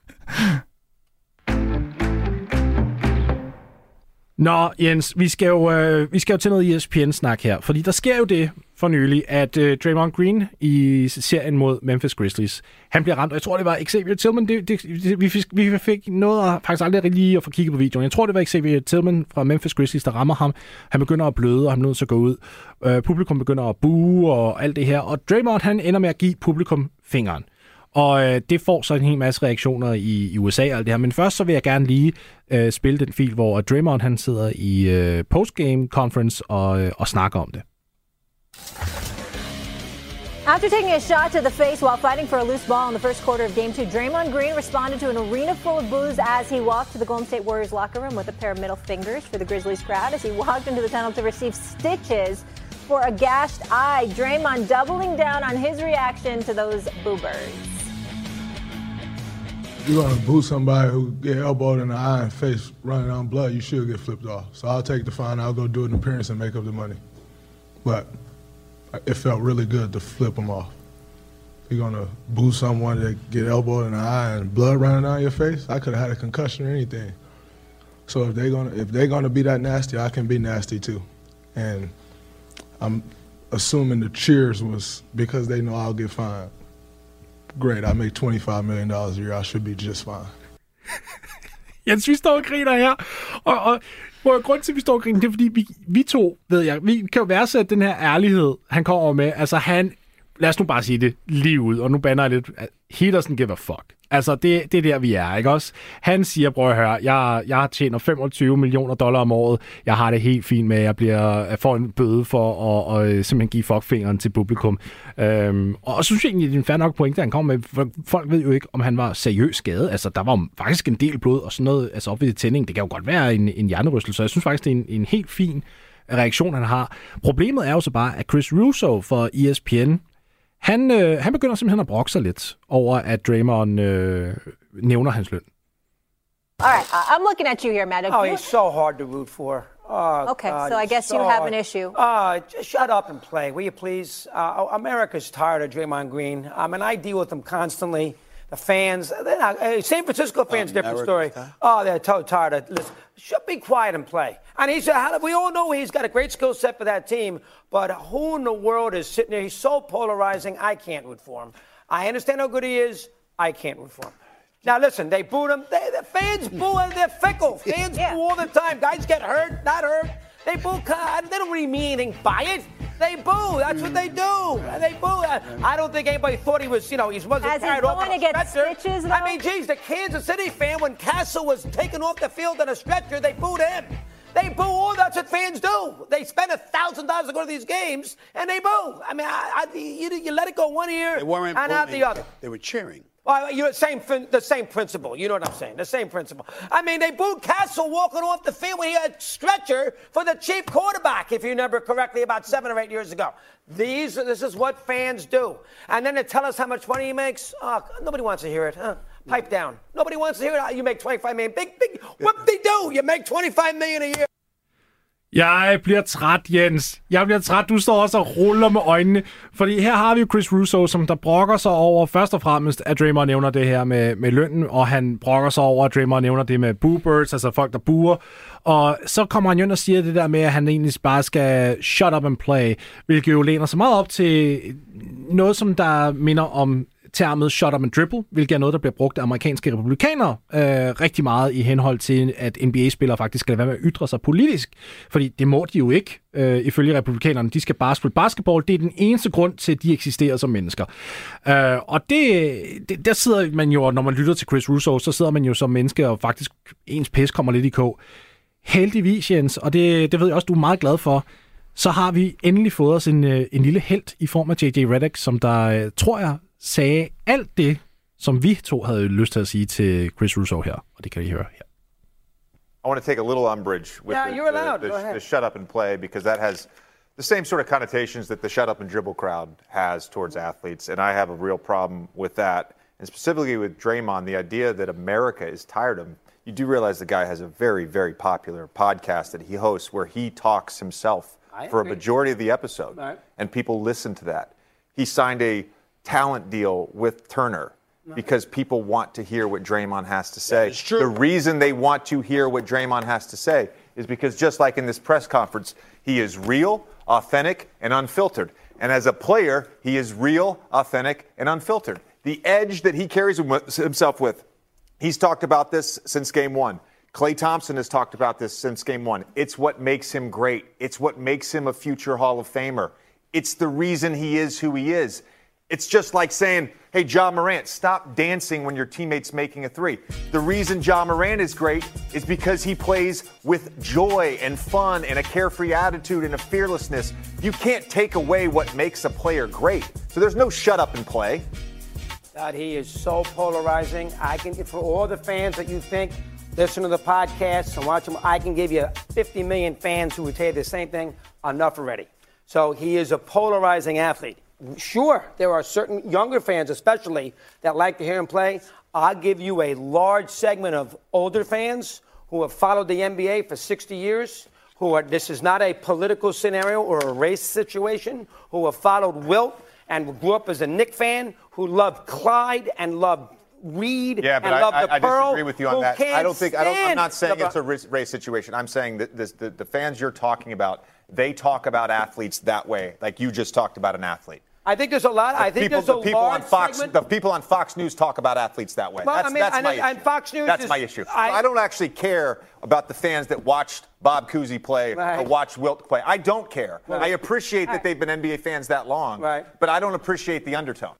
Nå, Jens, vi skal jo, øh, vi skal jo til noget E S P N-snak her, fordi der sker jo det for nylig, at øh, Draymond Green i serien mod Memphis Grizzlies, han bliver ramt, og jeg tror, det var Xavier Tillman, det, det, det, vi, fik, vi fik noget at faktisk aldrig lige at få kigget på videoen. Jeg tror, det var Xavier Tillman fra Memphis Grizzlies, der rammer ham. Han begynder at bløde, og han er nødt til at gå ud. Øh, publikum begynder at buge og alt det her, og Draymond, han ender med at give publikum fingeren. Og øh, det får så en hel masse reaktioner i, i U S A og alt det her. Men først så vil jeg gerne lige øh, spille den fil, hvor Draymond han sidder i øh, postgame conference og, øh, og snakker om det. After taking a shot to the face while fighting for a loose ball in the first quarter of Game two, Draymond Green responded to an arena full of boos as he walked to the Golden State Warriors locker room with a pair of middle fingers for the Grizzlies crowd as he walked into the tunnel to receive stitches for a gashed eye. Draymond doubling down on his reaction to those boo birds. You're going to boo somebody who get elbowed in the eye and face running on blood, you should get flipped off. So I'll take the fine, I'll go do an appearance and make up the money. But it felt really good to flip them off. you're gonna boo someone that get elbowed in the eye and blood running down your face. I could have had a concussion or anything. So if they're gonna if they're gonna be that nasty, I can be nasty too. And I'm assuming the cheers was because they know I'll get fined. Great, I make twenty-five million dollars a year. I should be just fine. Jens, vi står og griner her, og, og hvor grund til, at vi står og griner, det er, fordi vi, vi to, ved jeg, vi kan jo værdsætte den her ærlighed, han kommer med. Altså han, lad os nu bare sige det lige ud, og nu bander jeg lidt, he doesn't give a fuck. Altså, det, det er der, vi er, ikke også? Han siger, prøv at høre, jeg, jeg tjener femogtyve millioner dollar om året, jeg har det helt fint med, jeg bliver jeg får en bøde for at, at, at simpelthen give fuckfingeren til publikum. Øhm, og jeg synes egentlig, det er en fair nok pointe, han kommer med. Folk ved jo ikke, om han var seriøst skadet. Altså, der var faktisk en del blod og sådan noget, altså op ved tænding. Det kan jo godt være en, en hjernerystelse, så jeg synes faktisk, det er en, en helt fin reaktion, han har. Problemet er jo så bare, at Chris Russo for E S P N, Han, øh, han begynder simpelthen at brokke sig lidt over, at Draymond øh, nævner hans løn. All right, uh, I'm looking at you here, Matt. Oh, he's so hard to root for. Oh, okay, God, so I guess so you have hard. an issue. Uh, just shut up and play, will you please? Uh, America's tired of Draymond Green. I mean, I deal with them constantly. The fans, they're not, uh, San Francisco fans, um, different story. Oh, they're so tired of, listen, should be quiet and play. And he's, uh, we all know he's got a great skill set for that team, but who in the world is sitting there? He's so polarizing, I can't root for him. I understand how good he is, I can't root for him. Now listen, they booed him. They, the fans boo, they're fickle. Fans yeah. boo all the time. Guys get hurt, not hurt. They boo, they don't really mean anything by it. They boo. That's what they do. They boo. I don't think anybody thought he was, you know, he wasn't As carried off on a get stretcher. Stitches, I mean, geez, the Kansas City fan, when Castle was taken off the field on a stretcher, they booed him. They boo all. That's what fans do. They spend a thousand dollars to go to these games, and they boo. I mean, I, I, you, you let it go one ear and out the other. They were cheering. Well, you know, same, the same principle. You know what I'm saying? The same principle. I mean, they booed Castle walking off the field when he had a stretcher for the chief quarterback, if you remember correctly, about seven or eight years ago. These, this is what fans do. And then to tell us how much money he makes, oh, nobody wants to hear it, huh? Pipe down. Nobody wants to hear it. You make twenty-five million. Big, big, whoop-de-doo. You make twenty-five million a year. Jeg bliver træt, Jens. Jeg bliver træt. Du står også og ruller med øjnene. Fordi her har vi jo Chris Russo, som der brokker sig over, først og fremmest, at Draymond nævner det her med, med lønnen, og han brokker sig over, at Draymond nævner det med boo-birds, altså folk, der buer. Og så kommer han jo ind og siger det der med, at han egentlig bare skal shut up and play, hvilket jo læner så meget op til noget, som der minder om termet shut up and dribble, hvilket er noget, der bliver brugt af amerikanske republikanere øh, rigtig meget i henhold til, at N B A-spillere faktisk skal være med at ytre sig politisk. Fordi det må de jo ikke, øh, ifølge republikanerne. De skal bare spille basketball. Det er den eneste grund til, at de eksisterer som mennesker. Øh, og det, det, der sidder man jo, når man lytter til Chris Russo, så sidder man jo som menneske, og faktisk ens pis kommer lidt i kog. Heldigvis, Jens, og det, det ved jeg også, du er meget glad for, så har vi endelig fået os en, en lille helt i form af J J Redick, som der, tror jeg, sagde alt det, som vi to havde lyst til at sige til Chris Russo her, og det kan vi høre her. I want to take a little umbrage with yeah, the, you're allowed. the, Go the, ahead. the shut up and play, because that has the same sort of connotations that the shut up and dribble crowd has towards athletes, and I have a real problem with that. And specifically with Draymond, the idea that America is tired of him. You do realize the guy has a very, very popular podcast that he hosts where he talks himself I for agree. a majority of the episode, right. and people listen to that. He signed a talent deal with Turner because people want to hear what Draymond has to say. The reason they want to hear what Draymond has to say is because just like in this press conference, he is real, authentic, and unfiltered. And as a player, he is real, authentic, and unfiltered. The edge that he carries himself with, he's talked about this since game one. Klay Thompson has talked about this since game one. It's what makes him great. It's what makes him a future Hall of Famer. It's the reason he is who he is. It's just like saying, hey, Ja Morant, stop dancing when your teammate's making a three. The reason Ja Morant is great is because he plays with joy and fun and a carefree attitude and a fearlessness. You can't take away what makes a player great. So there's no shut up and play. God, he is so polarizing. I can, for all the fans that you think listen to the podcast and watch them, I can give you fifty million fans who would tell you the same thing. Enough already. So he is a polarizing athlete. Sure, there are certain younger fans especially that like to hear him play. I'll give you a large segment of older fans who have followed the N B A for sixty years, who are, this is not a political scenario or a race situation, who have followed Wilt and grew up as a Knicks fan, who loved Clyde and loved Reed yeah, but and I, loved I, the I Pearl. disagree with you on that. I don't think I don't, I'm not saying it's a race, race situation. I'm saying that this, the, the fans you're talking about, they talk about athletes that way, like you just talked about an athlete. I think there's a lot. The I think people, there's a the people large on Fox, segment. the people on Fox News talk about athletes that way. Well, that's I mean, that's and, my and issue. Fox News That's is, my issue. I, I don't actually care about the fans that watched Bob Cousy play right. or watched Wilt play. I don't care. Right. I appreciate that they've been N B A fans that long, right. but I don't appreciate the undertone.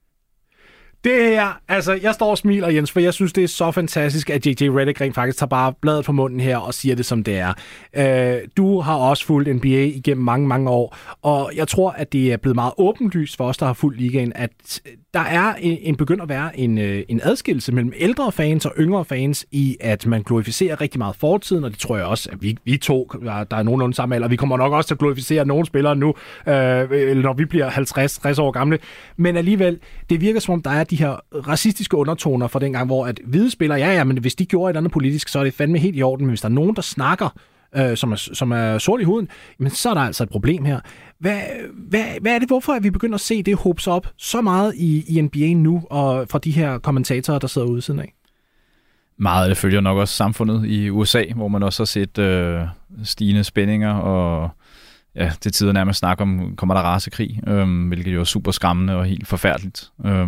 Det her, altså, jeg står og smiler, Jens, for jeg synes, det er så fantastisk, at J J Redick rent faktisk tager bare bladet på munden her og siger det, som det er. Øh, du har også fulgt N B A igennem mange, mange år, og jeg tror, at det er blevet meget åbenlyst for os, der har fulgt ligaen, at der er en, en begynder at være en, en adskillelse mellem ældre fans og yngre fans i, at man glorificerer rigtig meget fortiden, og det tror jeg også, at vi, vi to, der er nogenlunde samme alder, vi kommer nok også til at glorificere nogle spillere nu, øh, når vi bliver halvtreds tres år gamle, men alligevel, det virker som om, der er de her racistiske undertoner fra dengang, hvor at hvide spillere, ja, ja, men hvis de gjorde et andet politisk, så er det fandme helt i orden, men hvis der er nogen, der snakker, øh, som, er, som er sort i huden, men så er der altså et problem her. Hvad, hvad, hvad er det, hvorfor er vi begyndt at se det hobe sig op så meget i, i N B A nu, og fra de her kommentatorer, der sidder ude siden af? Meget af det følger nok også samfundet i U S A, hvor man også har set øh, stigende spændinger, og ja, til tider nærmest snakke om, kommer der rasekrig, øh, hvilket jo er super skræmmende og helt forfærdeligt. Øh,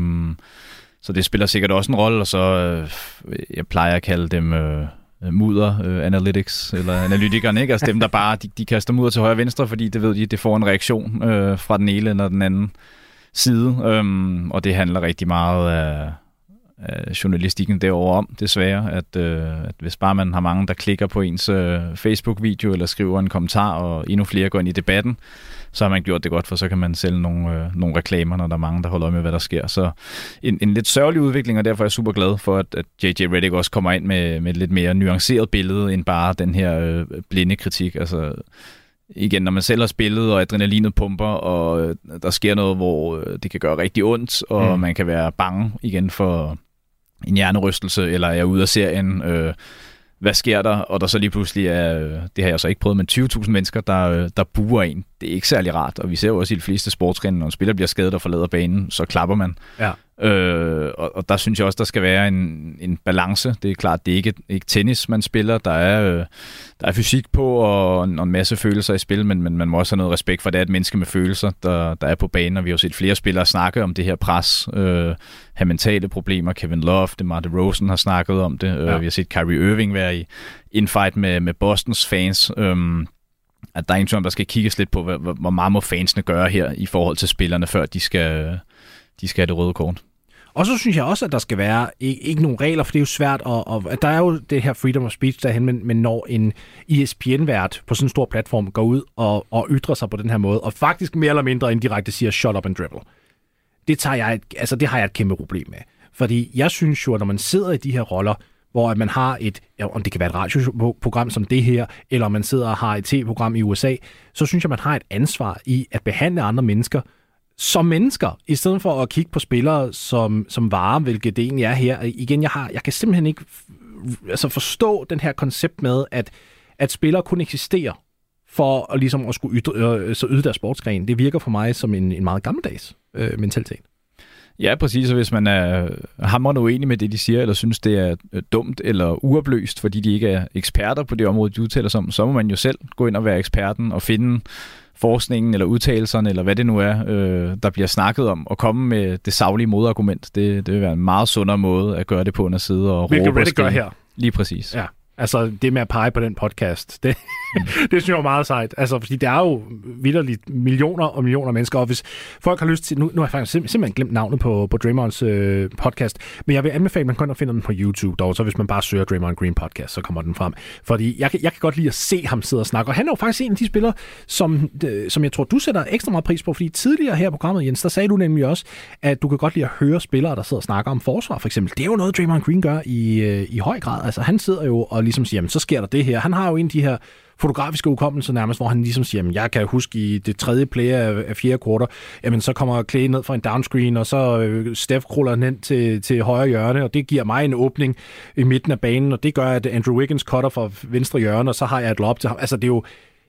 så det spiller sikkert også en rolle, og så, øh, jeg plejer at kalde dem øh, mudder øh, analytics, eller analytikerne, ikke? Altså dem, der bare, de, de kaster mudder til højre og venstre, fordi det ved de, det får en reaktion øh, fra den ene eller den anden side, øh, og det handler rigtig meget af journalistikken derovre om, desværre, at, øh, at hvis bare man har mange, der klikker på ens øh, Facebook-video eller skriver en kommentar, og endnu flere går ind i debatten, så har man gjort det godt, for så kan man sælge nogle, øh, nogle reklamer, når der er mange, der holder øje med, hvad der sker. Så en, en lidt sørgelig udvikling, og derfor er jeg super glad for, at, at J J Redick også kommer ind med, med et lidt mere nuanceret billede, end bare den her øh, blinde kritik. Altså igen, når man selv har spillet, og adrenalinet pumper, og øh, der sker noget, hvor øh, det kan gøre rigtig ondt, og mm. man kan være bange igen for en hjernerystelse, eller er ude af serien, øh, hvad sker der? Og der så lige pludselig er, det har jeg så ikke prøvet, men tyve tusind mennesker, der, der buer en. Det er ikke særlig rart, og vi ser jo også i de fleste sportsgrene, når en spiller bliver skadet og forlader banen, så klapper man. Ja. Øh, og, og der synes jeg også, der skal være en, en balance. Det er klart, det er ikke, ikke tennis, man spiller. Der er, øh, der er fysik på, og en, og en masse følelser i spil, men, men man må også have noget respekt for, det er et menneske med følelser, der, der er på banen, og vi har jo set flere spillere snakke om det her pres, øh, have mentale problemer. Kevin Love, DeMar DeRozan har snakket om det. Ja. Øh, vi har set Kyrie Irving være i infight med, med Bostons fans. Øh, at der er en tvivl, der skal kigges lidt på, hvor, hvor meget må fansene gøre her i forhold til spillerne, før de skal, de skal have det røde kort. Og så synes jeg også, at der skal være ikke, ikke nogen regler, for det er jo svært, og, og der er jo det her freedom of speech derhen, men, men når en E S P N-vært på sådan en stor platform går ud og, og ytrer sig på den her måde, og faktisk mere eller mindre indirekte siger, shut up and dribble, det, tager jeg, altså, det har jeg et kæmpe problem med. Fordi jeg synes jo, at når man sidder i de her roller, hvor man har et, ja, om det kan være et radioprogram som det her, eller man sidder og har et tv-program i U S A, så synes jeg, man har et ansvar i at behandle andre mennesker som mennesker, i stedet for at kigge på spillere som, som varer, hvilket det egentlig er her. Igen, jeg, har, jeg kan simpelthen ikke altså forstå den her koncept med, at, at spillere kun eksisterer for at, ligesom at skulle yde, øh, så yde deres sportsgren. Det virker for mig som en, en meget gammeldags øh, mentalitet. Ja, præcis. Og hvis man er hamrende uenig med det, de siger, eller synes, det er dumt eller uopløst, fordi de ikke er eksperter på det område, de udtaler sig om, så må man jo selv gå ind og være eksperten og finde forskningen eller udtalelserne, eller hvad det nu er, øh, der bliver snakket om, og komme med det saglige modargument. Det, det vil være en meget sundere måde at gøre det på, end at sidde og råbe. Hvilket Reddit gør her. Lige præcis. Ja. Altså, det med at pege på den podcast, det, mm. det synes jeg er meget sejt. Altså, fordi der er jo vitterligt millioner og millioner mennesker, og hvis folk har lyst til... Nu, nu har jeg faktisk simpelthen glemt navnet på, på Draymonds øh, podcast, men jeg vil anbefale, at man kan finde den på YouTube dog, så hvis man bare søger Draymond Green podcast, så kommer den frem. Fordi jeg, jeg kan godt lide at se ham sidde og snakke, og han er jo faktisk en af de spillere, som, øh, som jeg tror, du sætter ekstra meget pris på, fordi tidligere her i programmet, Jens, der sagde du nemlig også, at du kan godt lide at høre spillere, der sidder og snakker om forsvar, for eksempel. Det er jo noget, Draymond Green gør i, øh, i høj grad. Altså, han sidder jo og ligesom siger, jamen, så sker der det her. Han har jo en af de her fotografiske udkommelser nærmest, hvor han ligesom siger, jamen, jeg kan huske i det tredje play af, af fjerde kvartal, jamen, så kommer Clay ned fra en downscreen, og så øh, Steph kruller hen til, til højre hjørne, og det giver mig en åbning i midten af banen, og det gør, at Andrew Wiggins cutter fra venstre hjørne, og så har jeg et lob til ham. Altså, det er jo,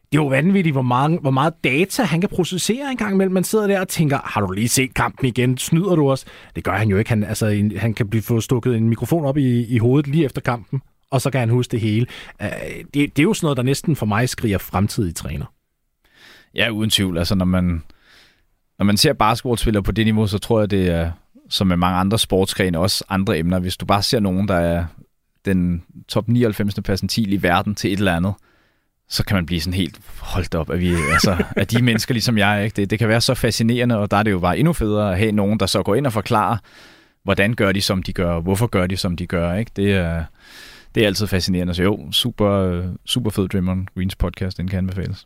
Det er jo vanvittigt, hvor, mange, hvor meget data han kan processere en gang imellem. Man sidder der og tænker, har du lige set kampen igen? Snyder du os? Det gør han jo ikke. Han, altså, en, han kan blive få stukket en mikrofon op i, i hovedet lige efter kampen, og så kan han huske det hele. Uh, det, det er jo sådan noget, der næsten for mig skriger fremtidige træner. Ja, uden tvivl. Altså, når man, når man ser basketballspillere på det niveau, så tror jeg, det er, som med mange andre sportsgrene, også andre emner. Hvis du bare ser nogen, der er den top nioghalvfems percentil i verden til et eller andet, så kan man blive sådan helt holdt op, at vi altså, at de mennesker ligesom jeg, ikke? Det, det kan være så fascinerende, og der er det jo bare endnu federe at have nogen, der så går ind og forklarer, hvordan gør de, som de gør, og hvorfor gør de, som de gør, ikke? Det er, det er altid fascinerende. Så jo, super, super fed Draymond Greens podcast, den kan anbefales.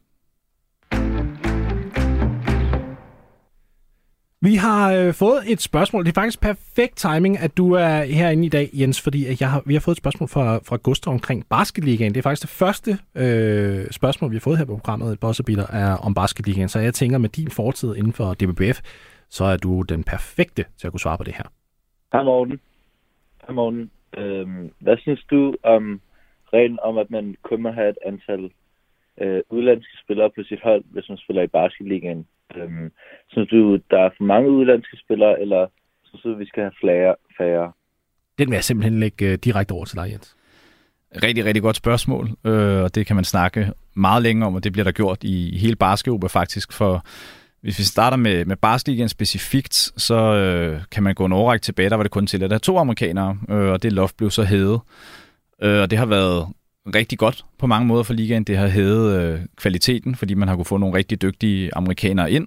Vi har øh, fået et spørgsmål. Det er faktisk perfekt timing, at du er herinde i dag, Jens, fordi jeg har, vi har fået et spørgsmål fra, fra Gustav omkring Basketligaen. Det er faktisk det første øh, spørgsmål, vi har fået her på programmet, et Bosserbeater, er om Basketligaen. Så jeg tænker, med din fortid inden for D B B F, så er du den perfekte til at kunne svare på det her. Hej Morten. Hej Morten. Øhm, hvad synes du om reglen om, at man kun må have et antal øh, udlandske spillere på sit hold, hvis man spiller i Basketligaen? Øhm, synes du, der er for mange udlandske spillere, eller synes du, vi skal have flere, færre? Den vil jeg simpelthen lægge direkte over til dig, Jens. Rigtig, rigtig godt spørgsmål, øh, og det kan man snakke meget længe om, og det bliver der gjort i hele basketball faktisk. For hvis vi starter med, med Basketligaen specifikt, så øh, kan man gå en årrække tilbage, der var det kun til, at der er to amerikanere, øh, og det loft blev så hævet. Øh, og det har været rigtig godt på mange måder for ligaen. Det har hævet øh, kvaliteten, fordi man har kunne få nogle rigtig dygtige amerikanere ind.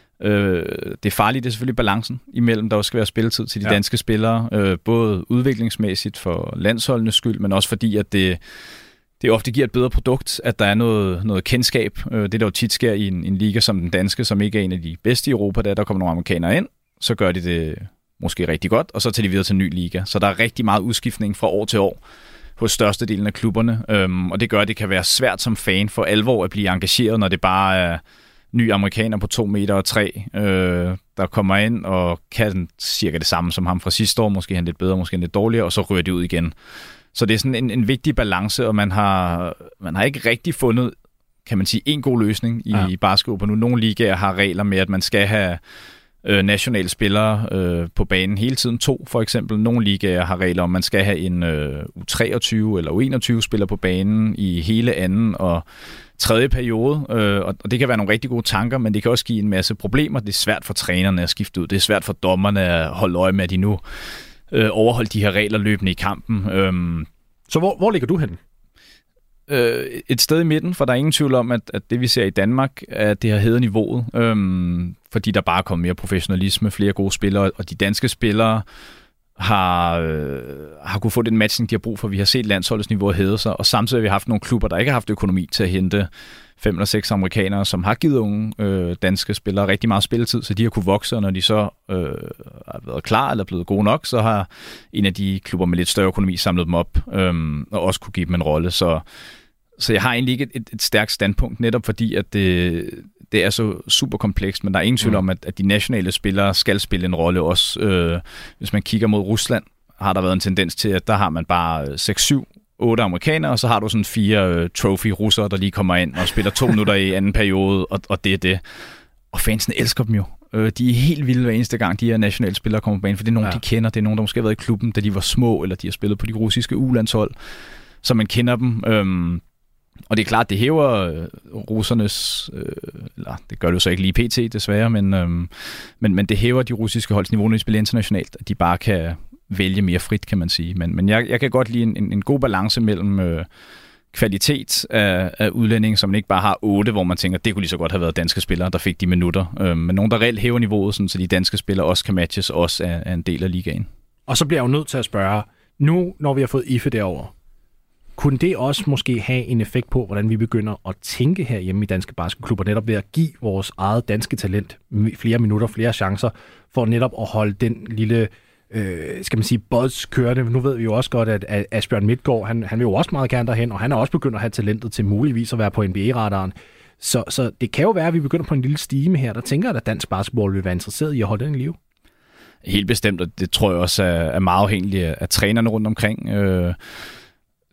Øh, det farlige, det er selvfølgelig balancen imellem, der også skal være spilletid til de ja. danske spillere, øh, både udviklingsmæssigt for landsholdenes skyld, men også fordi, at det, det ofte giver et bedre produkt, at der er noget, noget kendskab. Øh, det, der jo tit sker i en, en liga som den danske, som ikke er en af de bedste i Europa, der, der kommer nogle amerikanere ind, så gør de det måske rigtig godt, og så tager de videre til en ny liga. Så der er rigtig meget udskiftning fra år til år hos størstedelen af klubberne, øhm, og det gør, at det kan være svært som fan for alvor at blive engageret, når det bare er nye amerikaner på to meter og tre, øh, der kommer ind og kan cirka det samme som ham fra sidste år, måske han lidt bedre, måske han lidt dårligere, og så rører de ud igen. Så det er sådan en, en vigtig balance, og man har, man har ikke rigtig fundet, kan man sige, en god løsning i, ja. i basketball. Nu nogle ligaer har regler med, at man skal have øh, nationale spillere øh, på banen hele tiden. To for eksempel. Nogle ligaer har regler om, man skal have en øh, U treogtyve eller U enogtyve spiller på banen i hele anden og tredje periode, øh, og det kan være nogle rigtig gode tanker, men det kan også give en masse problemer. Det er svært for trænerne at skifte ud. Det er svært for dommerne at holde øje med, at de nu øh, overholder de her regler løbende i kampen. Øhm, Så hvor, hvor ligger du henne? Øh, et sted i midten, for der er ingen tvivl om, at, at det vi ser i Danmark, at det har hævet niveauet, øhm, fordi der bare er kommet mere professionalisme, flere gode spillere, og de danske spillere har, øh, har kunne få den matching, de har brug for. Vi har set landsholdets niveau hæve sig, og samtidig har vi haft nogle klubber, der ikke har haft økonomi til at hente fem eller seks amerikanere, som har givet unge øh, danske spillere rigtig meget spilletid, så de har kunne vokse, og når de så øh, har været klar eller blevet gode nok, så har en af de klubber med lidt større økonomi samlet dem op, øh, og også kunne give dem en rolle. Så, så jeg har egentlig ikke et, et, et stærkt standpunkt, netop fordi, at det, det er så super komplekst, men der er ingen tvivl om, at, at de nationale spillere skal spille en rolle også. Øh, hvis man kigger mod Rusland, har der været en tendens til, at der har man bare seks syv otte amerikanere, og så har du sådan fire uh, trophy-russere, der lige kommer ind og spiller to minutter i anden periode, og, og det er det. Og fansene elsker dem jo. Uh, de er helt vilde hver eneste gang, de her nationale spillere kommer på banen, for det er nogen, ja. de kender. Det er nogen, der måske har været i klubben, da de var små, eller de har spillet på de russiske U-landshold, så man kender dem. Um, og det er klart, det hæver uh, russernes, uh, eller det gør det jo så ikke lige pt. Desværre, men, um, men, men det hæver de russiske holds niveau, når de spiller internationalt, at de bare kan vælge mere frit, kan man sige. Men, men jeg, jeg kan godt lide en, en god balance mellem øh, kvalitet af, af udlændinge, som man ikke bare har otte, hvor man tænker, det kunne lige så godt have været danske spillere, der fik de minutter. Øh, men nogen, der reelt hæver niveauet, sådan, så de danske spillere også kan matches, også er, er en del af ligaen. Og så bliver jeg jo nødt til at spørge, nu når vi har fået I F E derover, kunne det også måske have en effekt på, hvordan vi begynder at tænke her hjemme i danske basketklubber, netop ved at give vores eget danske talent flere minutter, flere chancer, for netop at holde den lille Øh, skal man sige, buzz kørende. Nu ved vi jo også godt, at Asbjørn Midtgaard, han, han vil jo også meget gerne derhen, og han er også begyndt at have talentet til muligvis at være på N B A-radaren. Så, så det kan jo være, at vi begynder på en lille stime her, der tænker, at dansk basketball vil være interesseret i at holde den i live. Helt bestemt, og det tror jeg også er, er meget afhængigt af, af trænerne rundt omkring. Øh,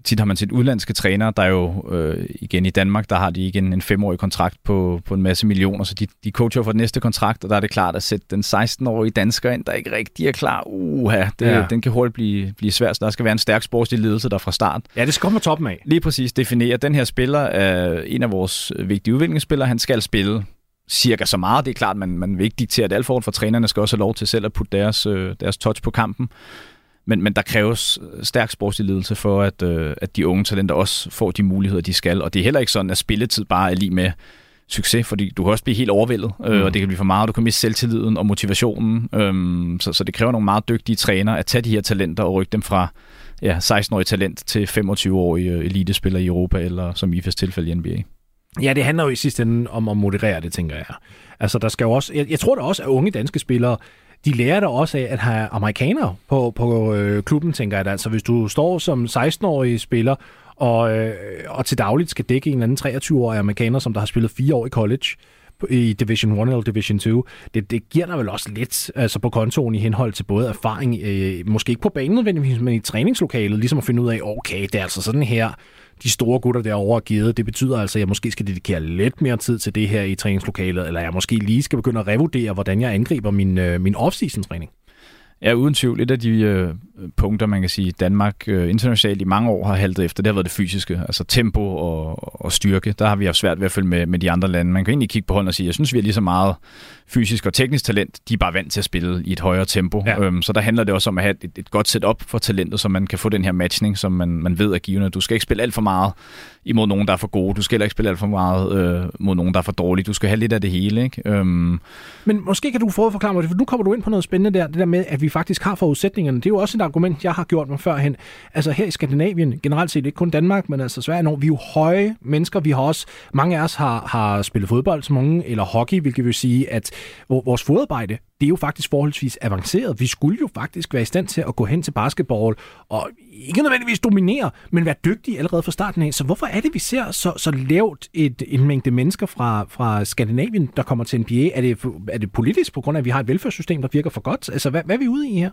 tit har man set udlandske trænere, der er jo øh, igen i Danmark, der har de igen en femårig kontrakt på, på en masse millioner, så de, de coacher for den næste kontrakt, og der er det klart at sætte den seksten-årige dansker ind, der ikke rigtig er klar. Uha, det, ja. Den kan hurtigt blive, blive svært, så der skal være en stærk sportslig ledelse der fra start. Ja, det skal komme toppen af. Lige præcis definere, den her spiller er en af vores vigtige udviklingsspillere, han skal spille cirka så meget. Det er klart, man, man vil ikke diktere det alt for, for trænerne skal også have lov til selv at putte deres, øh, deres touch på kampen. Men, men der kræves stærk sportslig ledelse for, at, øh, at de unge talenter også får de muligheder, de skal. Og det er heller ikke sådan, at spilletid bare er lige med succes, fordi du kan også blive helt overvældet, øh, mm. og det kan blive for meget. Du kan miste selvtilliden og motivationen. Øh, så, så det kræver nogle meget dygtige trænere at tage de her talenter og rykke dem fra ja, seksten-årige talent til femogtyve-årige elitespillere i Europa, eller som i Ifes tilfælde i N B A. Ja, det handler jo i sidste ende om at moderere det, tænker jeg. Altså, der skal jo også, jeg, jeg tror da også, at unge danske spillere, de lærer da også af at have amerikanere på, på øh, klubben, tænker jeg da. Altså, hvis du står som seksten-årig spiller, og, øh, og til dagligt skal dække en eller anden treogtyve-årig amerikaner, som der har spillet fire år i college, i Division et eller Division to, det, det giver der vel også lidt altså på kontoen i henhold til både erfaring, øh, måske ikke på banen nødvendigvis, men i træningslokalet, ligesom at finde ud af, okay, det er altså sådan her, de store gutter derovre er givet. Det betyder altså, at jeg måske skal dedikere lidt mere tid til det her i træningslokalet, eller jeg måske lige skal begynde at revurdere, hvordan jeg angriber min, øh, min off-season-træning. Ja, uden tvivl. Et af de øh, punkter, man kan sige, Danmark øh, internationalt i mange år har haltet efter, det har været det fysiske, altså tempo og, og styrke. Der har vi haft svært ved at følge med, med de andre lande. Man kan egentlig kigge på hånden og sige, jeg synes, vi er lige så meget fysisk og teknisk talent. De er bare vant til at spille i et højere tempo. Ja. Øhm, så der handler det også om at have et, et godt setup for talentet, så man kan få den her matchning, som man, man ved er givende. Du skal ikke spille alt for meget imod nogen, der er for gode. Du skal heller ikke spille alt for meget øh, mod nogen, der er for dårlige. Du skal have lidt af det hele, ikke? Øhm. Men måske kan du få forklare mig det, for nu kommer du ind på noget spændende der, det der med, at vi faktisk har forudsætningerne. Det er jo også et argument, jeg har gjort mig førhen. Altså her i Skandinavien, generelt set ikke kun Danmark, men altså Sverige, når vi er jo høje mennesker. Vi har også, mange af os har, har spillet fodbold som unge, eller hockey, hvilket vil sige, at vores fodarbejde, det er jo faktisk forholdsvis avanceret. Vi skulle jo faktisk være i stand til at gå hen til basketball og ikke nødvendigvis dominere, men være dygtige allerede fra starten af. Så hvorfor er det, vi ser så, så lavt et, en mængde mennesker fra, fra Skandinavien, der kommer til N B A? Er det, er det politisk på grund af, at vi har et velfærdssystem, der virker for godt? Altså, hvad, hvad er vi ude i her?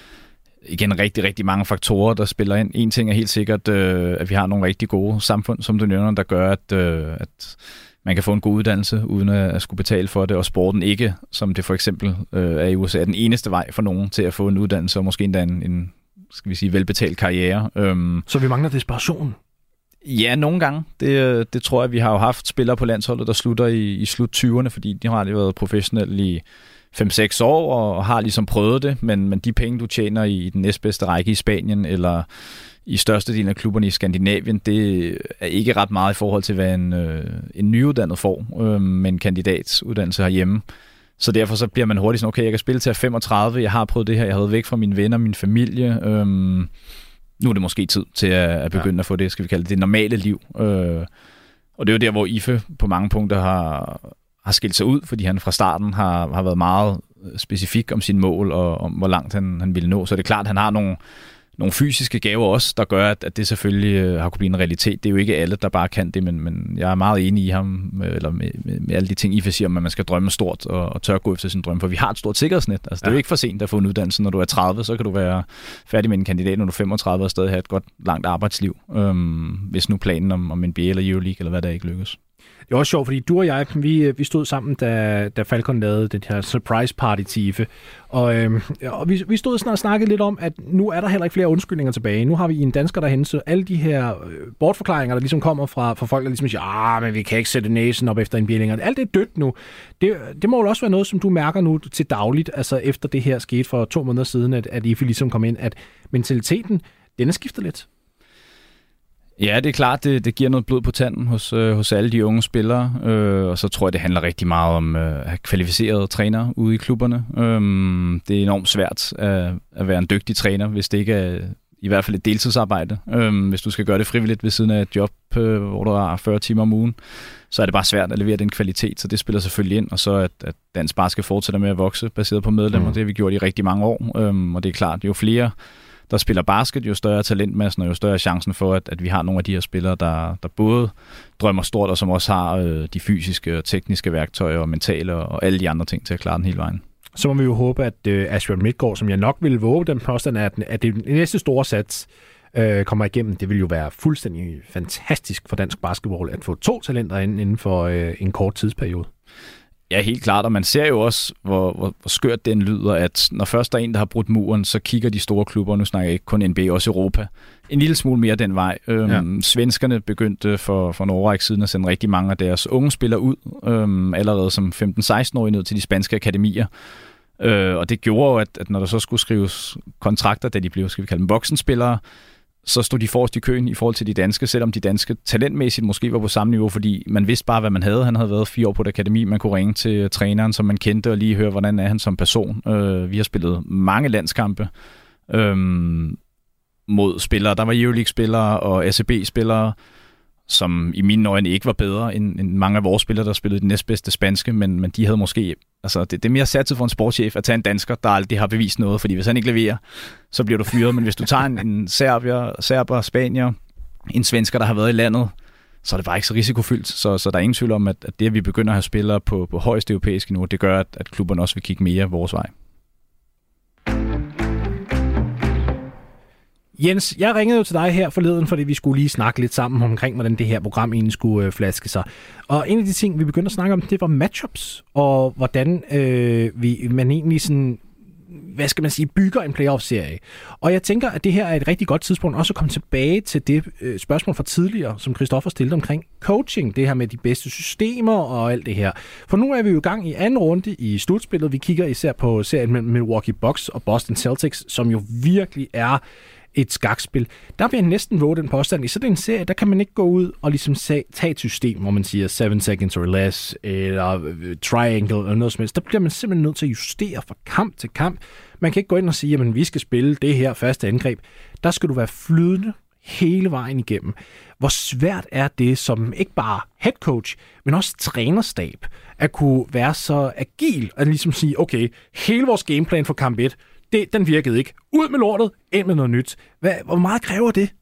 Igen rigtig, rigtig mange faktorer, der spiller ind. En ting er helt sikkert, øh, at vi har nogle rigtig gode samfund, som du nævner, der gør, at, øh, at man kan få en god uddannelse, uden at skulle betale for det, og sporten ikke, som det for eksempel øh, er i U S A, er den eneste vej for nogen til at få en uddannelse, og måske endda en, en skal vi sige, velbetalt karriere. Øhm, Så vi mangler desperation? Ja, nogle gange. Det, det tror jeg, vi har jo haft spillere på landsholdet, der slutter i, i slut tyverne, fordi de har aldrig været professionelle i fem seks år, og har ligesom prøvet det, men, men de penge, du tjener i, i den næstbedste række i Spanien, eller i størstedelen af klubberne i Skandinavien, det er ikke ret meget i forhold til, hvad en, øh, en nyuddannet får, øh, med en kandidatuddannelse herhjemme. Så derfor så bliver man hurtigt sådan, okay, jeg kan spille til at femogtredive, jeg har prøvet det her, jeg har været væk fra mine venner, min familie, øh, nu er det måske tid til at, at begynde ja. at få det, skal vi kalde det, det normale liv. Øh, og det er jo der, hvor Ife på mange punkter har, har skilt sig ud, fordi han fra starten har, har været meget specifik om sine mål, og om hvor langt han, han ville nå. Så det er klart, at han har nogle nogle fysiske gaver også, der gør, at, at det selvfølgelig øh, har kunne blive en realitet. Det er jo ikke alle, der bare kan det, men, men jeg er meget enig i ham, med, eller med, med, med alle de ting, I F A siger om, at man skal drømme stort og, og tør gå efter sin drøm, for vi har et stort sikkerhedsnet. Altså, ja. Det er jo ikke for sent at få en uddannelse. Når du er tredive, så kan du være færdig med en kandidat, når du er femogtredive og stadig have et godt, langt arbejdsliv, øhm, hvis nu planen om, om N B A eller Euroleague, eller hvad der ikke lykkes. Det er også sjovt, fordi du og jeg, vi, vi stod sammen, da, da Falcon lavede det her surprise party til Ife. Og, øhm, og vi, vi stod sådan og snakkede lidt om, at nu er der heller ikke flere undskyldninger tilbage. Nu har vi en dansker derhen, så alle de her øh, bortforklaringer, der ligesom kommer fra, fra folk, der ligesom siger, ah, men vi kan ikke sætte næsen op efter en bil længere. Alt det er dødt nu. Det, det må jo også være noget, som du mærker nu til dagligt, altså efter det her skete for to måneder siden, at, at Ife ligesom kom ind, at mentaliteten, den er skiftet lidt. Ja, det er klart, det, det giver noget blod på tanden hos, øh, hos alle de unge spillere, øh, og så tror jeg, det handler rigtig meget om øh, at have kvalificerede trænere ude i klubberne. Øh, det er enormt svært at, at være en dygtig træner, hvis det ikke er i hvert fald et deltidsarbejde. Øh, hvis du skal gøre det frivilligt ved siden af et job, øh, hvor du har fyrre timer om ugen, så er det bare svært at levere den kvalitet, så det spiller selvfølgelig ind, og så at, at dansk basket fortsætter med at vokse, baseret på medlemmer. Mm. Det har vi gjort i rigtig mange år, øh, og det er klart, jo flere der spiller basket, jo større talentmassen, og jo større chancen for, at, at vi har nogle af de her spillere, der, der både drømmer stort, og som også har øh, de fysiske og tekniske værktøjer og mentale og alle de andre ting til at klare den hele vejen. Så må vi jo håbe, at øh, Asbjørn Midtgaard, som jeg nok ville våge den påstand, at, at det næste store sats, øh, kommer igennem. Det vil jo være fuldstændig fantastisk for dansk basketball at få to talenter ind inden for øh, en kort tidsperiode. Ja, helt klart, og man ser jo også, hvor, hvor, hvor skørt den lyder, at når først der er en, der har brudt muren, så kigger de store klubber, nu snakker jeg ikke kun N B A, også Europa, en lille smule mere den vej. Øhm, ja. Svenskerne begyndte for, for en årrække siden at sende rigtig mange af deres unge spillere ud, øhm, allerede som femten-seksten-årige ned til de spanske akademier. Øh, og det gjorde jo, at, at når der så skulle skrives kontrakter, da de blev, skal vi kalde dem voksenspillere, så stod de forrest i køen i forhold til de danske, selvom de danske talentmæssigt måske var på samme niveau, fordi man vidste bare, hvad man havde. Han havde været fire år på et akademi, man kunne ringe til træneren, som man kendte, og lige høre, hvordan er han som person. Øh, vi har spillet mange landskampe øh, mod spillere. Der var Euroleague-spillere og A C B-spillere, som i mine øjne ikke var bedre end, end mange af vores spillere, der spillede den næstbedste spanske, men, men de havde måske... Altså, det, det er mere satset for en sportschef at tage en dansker, der aldrig har bevist noget, fordi hvis han ikke leverer, så bliver du fyret. Men hvis du tager en, en serbier, serber, spanier, en svensker, der har været i landet, så er det bare ikke så risikofyldt. Så, så der er ingen tvivl om, at, at det, at vi begynder at have spillere på, på højeste europæiske niveau, det gør, at, at klubberne også vil kigge mere vores vej. Jens, jeg ringede jo til dig her forleden, fordi vi skulle lige snakke lidt sammen omkring, hvordan det her program egentlig skulle øh, flaske sig. Og en af de ting, vi begyndte at snakke om, det var matchups, og hvordan øh, vi, man egentlig sådan, hvad skal man sige, bygger en playoff-serie. Og jeg tænker, at det her er et rigtig godt tidspunkt også at komme tilbage til det øh, spørgsmål fra tidligere, som Christoffer stillede omkring coaching, det her med de bedste systemer og alt det her. For nu er vi jo i gang i anden runde i slutspillet. Vi kigger især på serien mellem Milwaukee Bucks og Boston Celtics, som jo virkelig er et skakspil. Der vil jeg næsten våge den påstand. I sådan en serie, der kan man ikke gå ud og ligesom tage et system, hvor man siger seven seconds or less, eller triangle, eller noget som helst. Der bliver man simpelthen nødt til at justere fra kamp til kamp. Man kan ikke gå ind og sige, at vi skal spille det her faste angreb. Der skal du være flydende hele vejen igennem. Hvor svært er det som ikke bare head coach, men også trænerstab, at kunne være så agil, at ligesom sige, okay, hele vores gameplan for kamp et, Det, den virkede ikke. Ud med lortet, ind med noget nyt. Hvad, hvor meget kræver det?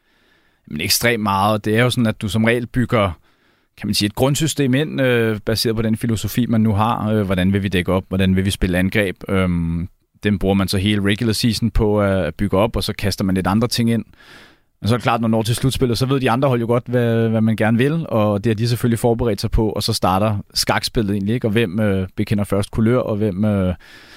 Men ekstremt meget. Det er jo sådan, at du som regel bygger, kan man sige, et grundsystem ind, øh, baseret på den filosofi, man nu har. Øh, hvordan vil vi dække op? Hvordan vil vi spille angreb? Øh, den bruger man så hele regular season på at bygge op, og så kaster man lidt andre ting ind. Og så er det klart, når man når til slutspillet, så ved de andre hold jo godt, hvad, hvad man gerne vil, og det har de selvfølgelig forberedt sig på, og så starter skakspillet egentlig, ikke? Og hvem øh, bekender først kulør, og hvem... Øh,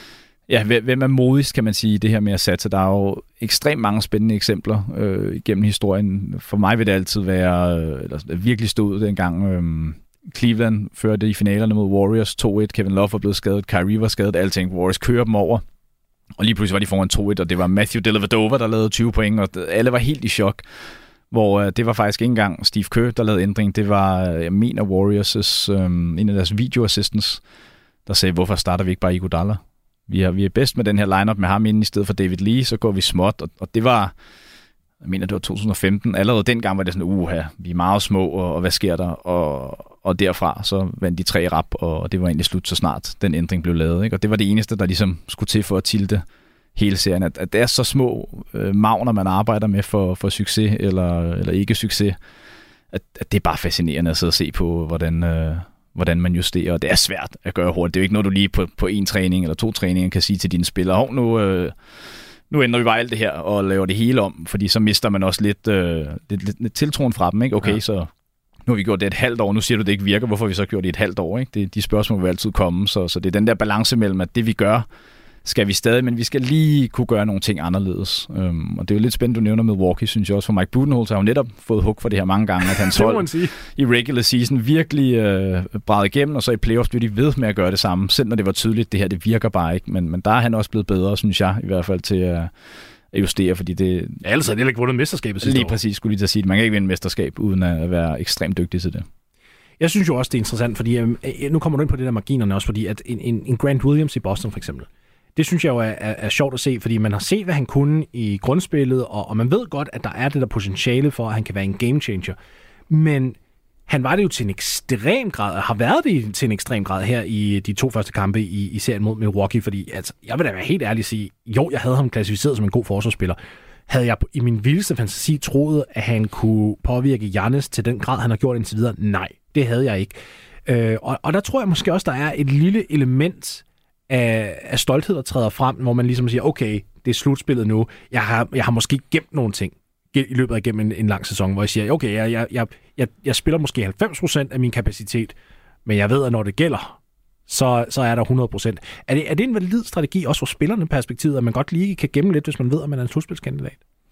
Ja, hvem er modigst, kan man sige, det her med at satse? Der er jo ekstremt mange spændende eksempler øh, igennem historien. For mig vil det altid være øh, eller virkelig stået dengang øh, Cleveland førte i finalerne mod Warriors to et. Kevin Love var blevet skadet, Kyrie var skadet, alting. Warriors kører dem over. Og lige pludselig var de foran to et, og det var Matthew Dellavedova, der lavede tyve point, og alle var helt i chok. Hvor øh, det var faktisk ikke engang Steve Kerr, der lavede ændring. Det var, jeg mener, Warriors' øh, en af deres video-assistants, der sagde, hvorfor starter vi ikke bare Iguodala? Vi er, vi er bedst med den her lineup med ham inde i stedet for David Lee, så går vi småt, og, og det var, jeg mener, det var to tusind og femten. Allerede dengang var det sådan, uha, vi er meget små, og, og hvad sker der? Og, og derfra så vandt de tre rap, og det var egentlig slut så snart den ændring blev lavet. Ikke? Og det var det eneste, der ligesom skulle til for at tilte hele serien, at, at det er så små øh, magner, man arbejder med for, for succes eller, eller ikke succes, at, at det er bare fascinerende at sidde og se på, hvordan... Øh, hvordan man justerer, og det er svært at gøre hurtigt. Det er jo ikke noget, du lige på, på en træning eller to træninger kan sige til dine spillere, hov, nu, øh, nu ændrer vi bare alt det her og laver det hele om, fordi så mister man også lidt, øh, lidt, lidt, lidt tiltroen fra dem. Ikke? Okay, ja. Så nu har vi gjort det et halvt år, nu siger du, det ikke virker, hvorfor har vi så gjort det et halvt år? Ikke? Det, de spørgsmål vil altid komme, så, så det er den der balance mellem, at det vi gør, skal vi stadig, men vi skal lige kunne gøre nogle ting anderledes. Um, og det er jo lidt spændende, du nævner Milwaukee, synes jeg også, for Mike Budenholzer har jo netop fået hug for det her mange gange, at hans hold i regular season virkelig øh, brædede igennem, og så i playoffs blev de ved med at gøre det samme, selv når det var tydeligt, det her, det virker bare ikke. Men, men der er han også blevet bedre, synes jeg, i hvert fald til at uh, justere, fordi det... Ja, ellers har det ikke vundet mesterskabet sidste Lige år. præcis, skulle lige til sige det. Man kan ikke vinde mesterskab, uden at være ekstremt dygtig til det. Jeg synes jo også, det er interessant, fordi øh, nu kommer du ind på det der marginerne også, fordi at en, en, en Grant Williams i Boston for eksempel, det synes jeg jo er, er, er sjovt at se, fordi man har set, hvad han kunne i grundspillet, og, og man ved godt, at der er det der potentiale for, at han kan være en game changer. Men han var det jo til en ekstrem grad, og har været det til en ekstrem grad her i de to første kampe i, i serien mod Milwaukee, fordi altså, jeg vil da være helt ærlig at sige, jo, jeg havde ham klassificeret som en god forsvarsspiller. Havde jeg i min vildeste fantasi troet, at han kunne påvirke Giannis til den grad, han har gjort indtil videre? Nej, det havde jeg ikke. Øh, og, og der tror jeg måske også, der er et lille element af, af stolthed, der træder frem, hvor man ligesom siger, okay, det er slutspillet nu. Jeg har, jeg har måske gemt nogle ting. i løbet af gennem en, en lang sæson, hvor jeg siger, okay, jeg, jeg, jeg, jeg, jeg spiller måske halvfems procent af min kapacitet, men jeg ved, at når det gælder, så, så er der hundrede procent. Er det, er det en valid strategi også fra spillerne perspektivet, at man godt lige kan gemme lidt, hvis man ved, at man er en slutspilskandidat?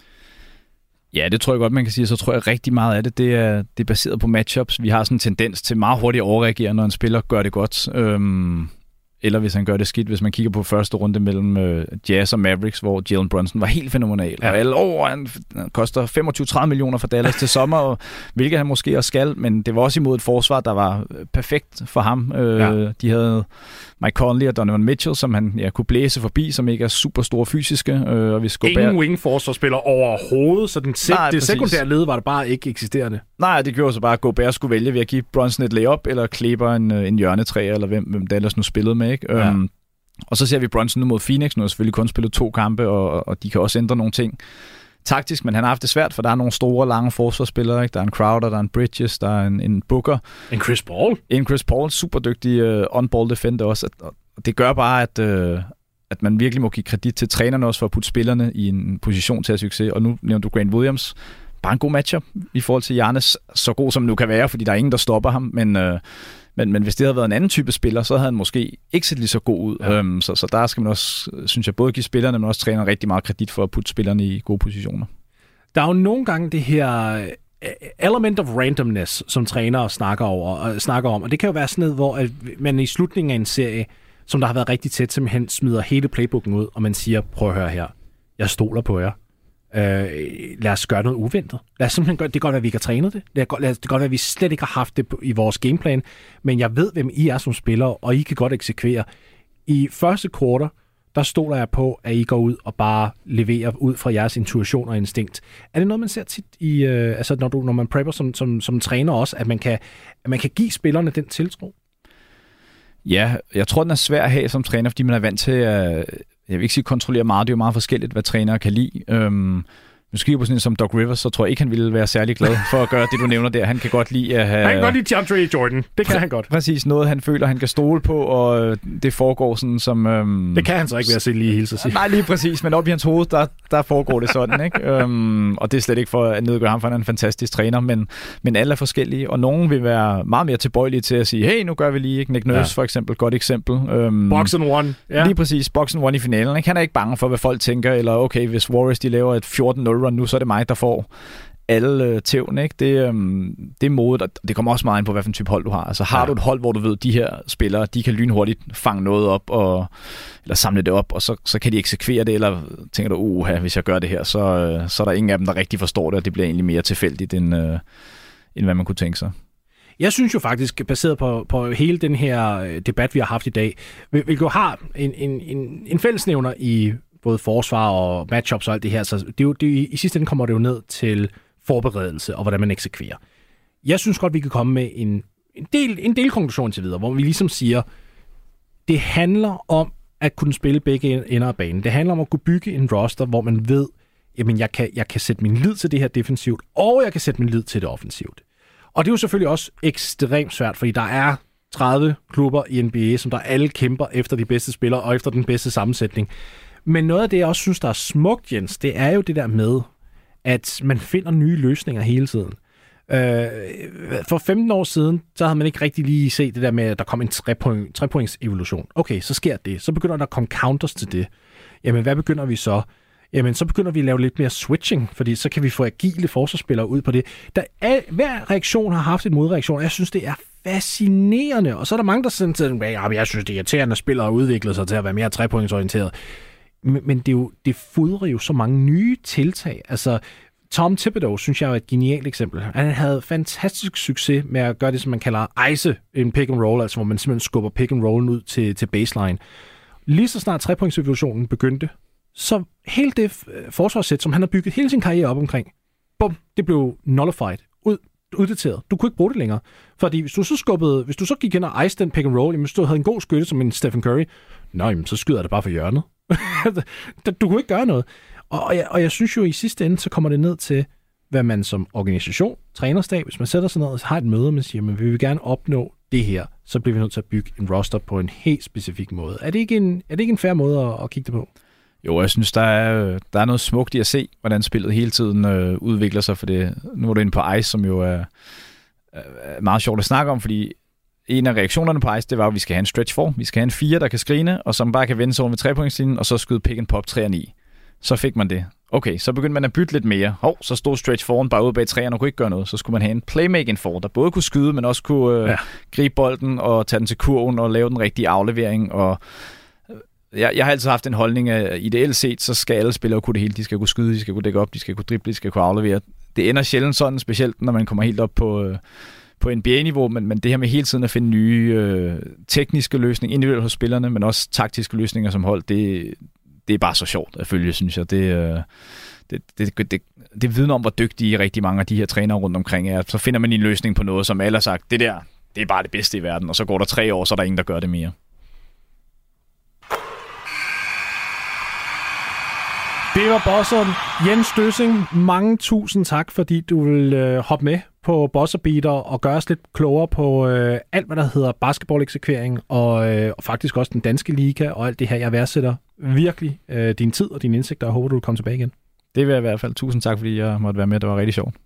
Ja, det tror jeg godt, man kan sige. Så tror jeg rigtig meget af det, det er, det er baseret på matchups. Vi har sådan en tendens til meget hurtigt at overreagere, når en spiller gør det godt. Øhm, eller hvis han gør det skidt. Hvis man kigger på første runde mellem øh, Jazz og Mavericks, hvor Jalen Brunson var helt fænomenal. Ja. Og alle år, han, han koster femogtyve til tredive millioner for Dallas til sommer, og, hvilket han måske også skal. Men det var også imod et forsvar, der var perfekt for ham. Øh, ja. De havde Mike Conley og Donovan Mitchell, som han ja, kunne blæse forbi, som ikke er super store fysiske. Øh, og hvis Ingen Gobert... wing-forsvarsspiller overhovedet, så den se- Nej, det sekundære led var det bare ikke eksisterende. Nej, det gjorde så bare, at Gobert skulle vælge ved at give Brunson et layup, eller Kleber en, en hjørnetræ, eller hvem, hvem Dallas nu spillede med. Ikke? Ja. Um, og så ser vi Brunson nu mod Phoenix. Nu har selvfølgelig kun spillet to kampe, og, og de kan også ændre nogle ting taktisk, men han har haft det svært, for der er nogle store, lange forsvarsspillere. Ikke? Der er en Crowder, der er en Bridges, der er en, en Booker. En Chris Paul. En Chris Paul, super dygtig uh, on-ball defender også. Og det gør bare, at, uh, at man virkelig må give kredit til trænerne også for at putte spillerne i en position til at succes. Og nu nævner du Grant Williams. Bare en god matchup i forhold til Giannis. Så god som nu kan være, fordi der er ingen, der stopper ham. Men, uh, men, men hvis det havde været en anden type spiller, så havde han måske ikke set lige så god ud. Ja. Um, så, så der skal man også, synes jeg, både give spillerne, men også trænerne rigtig meget kredit for at putte spillerne i gode positioner. Der er jo nogle gange det her element of randomness, som trænere snakker, over, og snakker om, og det kan jo være sådan noget, hvor at man i slutningen af en serie, som der har været rigtig tæt, simpelthen smider hele playbooken ud, og man siger, prøv at høre her, jeg stoler på jer. Øh, lad os gøre noget uventet. Lad os simpelthen gøre, det kan godt være, at vi ikke har trænet det. Det kan godt, godt være, at vi slet ikke har haft det i vores gameplan, men jeg ved, hvem I er som spillere, og I kan godt eksekvere. I første quarter, der stoler jeg på, at I går ud og bare leverer ud fra jeres intuition og instinkt. Er det noget, man ser tit i, øh, altså når, du, når man prepper som, som, som træner også, at man, kan, at man kan give spillerne den tiltro? Ja, jeg tror, den er svær at have som træner, fordi man er vant til at, jeg vil ikke sige kontrollere meget, det er jo meget forskelligt, hvad trænere kan lide. Øhm, Hvis du kigger på sådan en som Doc Rivers, så tror jeg ikke, han ville være særlig glad for at gøre det, du nævner der. Han kan godt lide at have... Han kan godt lide DeAndre Jordan. Det kan Præ- han godt. Præcis. Noget, han føler, han kan stole på, og det foregår sådan som... Øhm... Det kan han så ikke ved at se lige hele sig. Nej, lige præcis. Men op i hans hoved, der, der foregår det sådan, ikke? øhm, og det er slet ikke for at nedgøre ham, for han er en fantastisk træner, men, men alle er forskellige, og nogen vil være meget mere tilbøjelige til at sige, hey, nu gør vi lige, ikke? Nick Nurse ja. for eksempel, godt eksempel. Øhm, Box and one. Ja. Lige præcis. Box and one i finalen, ikke? Han er ikke bange for, hvad folk tænker, eller okay, hvis Warriors de laver et fjorten nul run nu, så er det mig, der får alle øh, tævne, ikke? Det, øhm, det er modet, og det kommer også meget ind på, hvad for en type hold du har. Altså har ja. du et hold, hvor du ved, de her spillere, de kan lynhurtigt fange noget op, og, eller samle det op, og så, så kan de eksekvere det, eller tænker du, uha, hvis jeg gør det her, så, øh, så er der ingen af dem, der rigtig forstår det, og det bliver egentlig mere tilfældigt, end, øh, end hvad man kunne tænke sig. Jeg synes jo faktisk, baseret på, på hele den her debat, vi har haft i dag, vi, vi jo har en, en, en, en fællesnævner i både forsvar og matchups og alt det her, så det er jo, det, i sidste ende kommer det jo ned til forberedelse og hvordan man eksekverer. Jeg synes godt, vi kan komme med en, en, del, en del konklusion til videre, hvor vi ligesom siger, det handler om at kunne spille begge ender af banen. Det handler om at kunne bygge en roster, hvor man ved, jamen jeg kan, jeg kan sætte min lid til det her defensivt, og jeg kan sætte min lid til det offensivt. Og det er jo selvfølgelig også ekstremt svært, fordi der er tredive klubber i N B A, som der alle kæmper efter de bedste spillere og efter den bedste sammensætning. Men noget af det, jeg også synes, der er smukt, Jens, det er jo det der med, at man finder nye løsninger hele tiden. Øh, for femten år siden, så havde man ikke rigtig lige set det der med, at der kom en trepoints evolution. Okay, så sker det. Så begynder der at komme counters til det. Jamen, hvad begynder vi så? Jamen, så begynder vi at lave lidt mere switching, fordi så kan vi få agile forsvarsspillere ud på det. Der er, hver reaktion har haft en modreaktion, og jeg synes, det er fascinerende. Og så er der mange, der siger til, at jeg synes, det er irriterende, at spillere udvikler sig til at være mere trepointsorienteret. Men, men det, er jo, det fodrer jo så mange nye tiltag. Altså, Tom Thibodeau, synes jeg er et genialt eksempel. Han havde fantastisk succes med at gøre det, som man kalder ice en pick and roll, altså hvor man simpelthen skubber pick and rollen ud til, til baseline. Lige så snart trepointsevolutionen begyndte, så hele det forsvarssæt, som han har bygget hele sin karriere op omkring, bum, det blev nullified, ud, uddateret. Du kunne ikke bruge det længere. Fordi hvis du så skubbede, hvis du så gik ind og ice den pick and roll, jamen, hvis du havde en god skytte som en Stephen Curry, nej, jamen, så skyder det bare for hjørnet. Du kunne ikke gøre noget. Og, og, jeg, og jeg synes jo, i sidste ende, så kommer det ned til, hvad man som organisation, trænerstab, hvis man sætter sig ned og har et møde, og man siger, men vi vil gerne opnå det her, så bliver vi nødt til at bygge en roster på en helt specifik måde. Er det ikke en, er det ikke en fair måde at, at kigge det på? Jo, jeg synes, der er, der er noget smukt i at se, hvordan spillet hele tiden øh, udvikler sig, for det. Nu er du inde på Ice, som jo er, er meget sjovt at snakke om, fordi en af reaktionerne på Ice, det var, at vi skal have en stretch four. Vi skal have en fire, der kan skrine, og som bare kan vende sig over ved trepointslinjen, og så skyde pick and pop tre og ni. Så fik man det. Okay, så begyndte man at bytte lidt mere. Hov, så stod stretch foren bare ude bag træerne og kunne ikke gøre noget. Så skulle man have en playmaking four, der både kunne skyde, men også kunne øh, ja. gribe bolden og tage den til kurven og lave den rigtige aflevering. Og jeg, jeg har altid haft en holdning af, ideelt set, så skal alle spillere kunne det hele. De skal kunne skyde, de skal kunne dække op, de skal kunne drible, de skal kunne aflevere. Det ender sjældent sådan, specielt når man kommer helt op på... Øh, på N B A-niveau, men, men det her med hele tiden at finde nye øh, tekniske løsninger, individuelt hos spillerne, men også taktiske løsninger som hold, det, det er bare så sjovt at følge, synes jeg. Det, øh, det, det, det, det vidner om, hvor dygtige rigtig mange af de her trænere rundt omkring er. Så finder man en løsning på noget, som alle har sagt, det der, det er bare det bedste i verden, og så går der tre år, så er der ingen, der gør det mere. Det var bosseren Jens Døssing. Mange tusind tak, fordi du vil øh, hoppe med på Buzzer Beater og gøre os lidt klogere på øh, alt, hvad der hedder basketball-eksekvering og, øh, og faktisk også den danske liga og alt det her. Jeg værdsætter virkelig øh, din tid og dine indsigter, og håber, du vil komme tilbage igen. Det vil jeg i hvert fald. Tusind tak, fordi jeg måtte være med. Det var rigtig sjovt.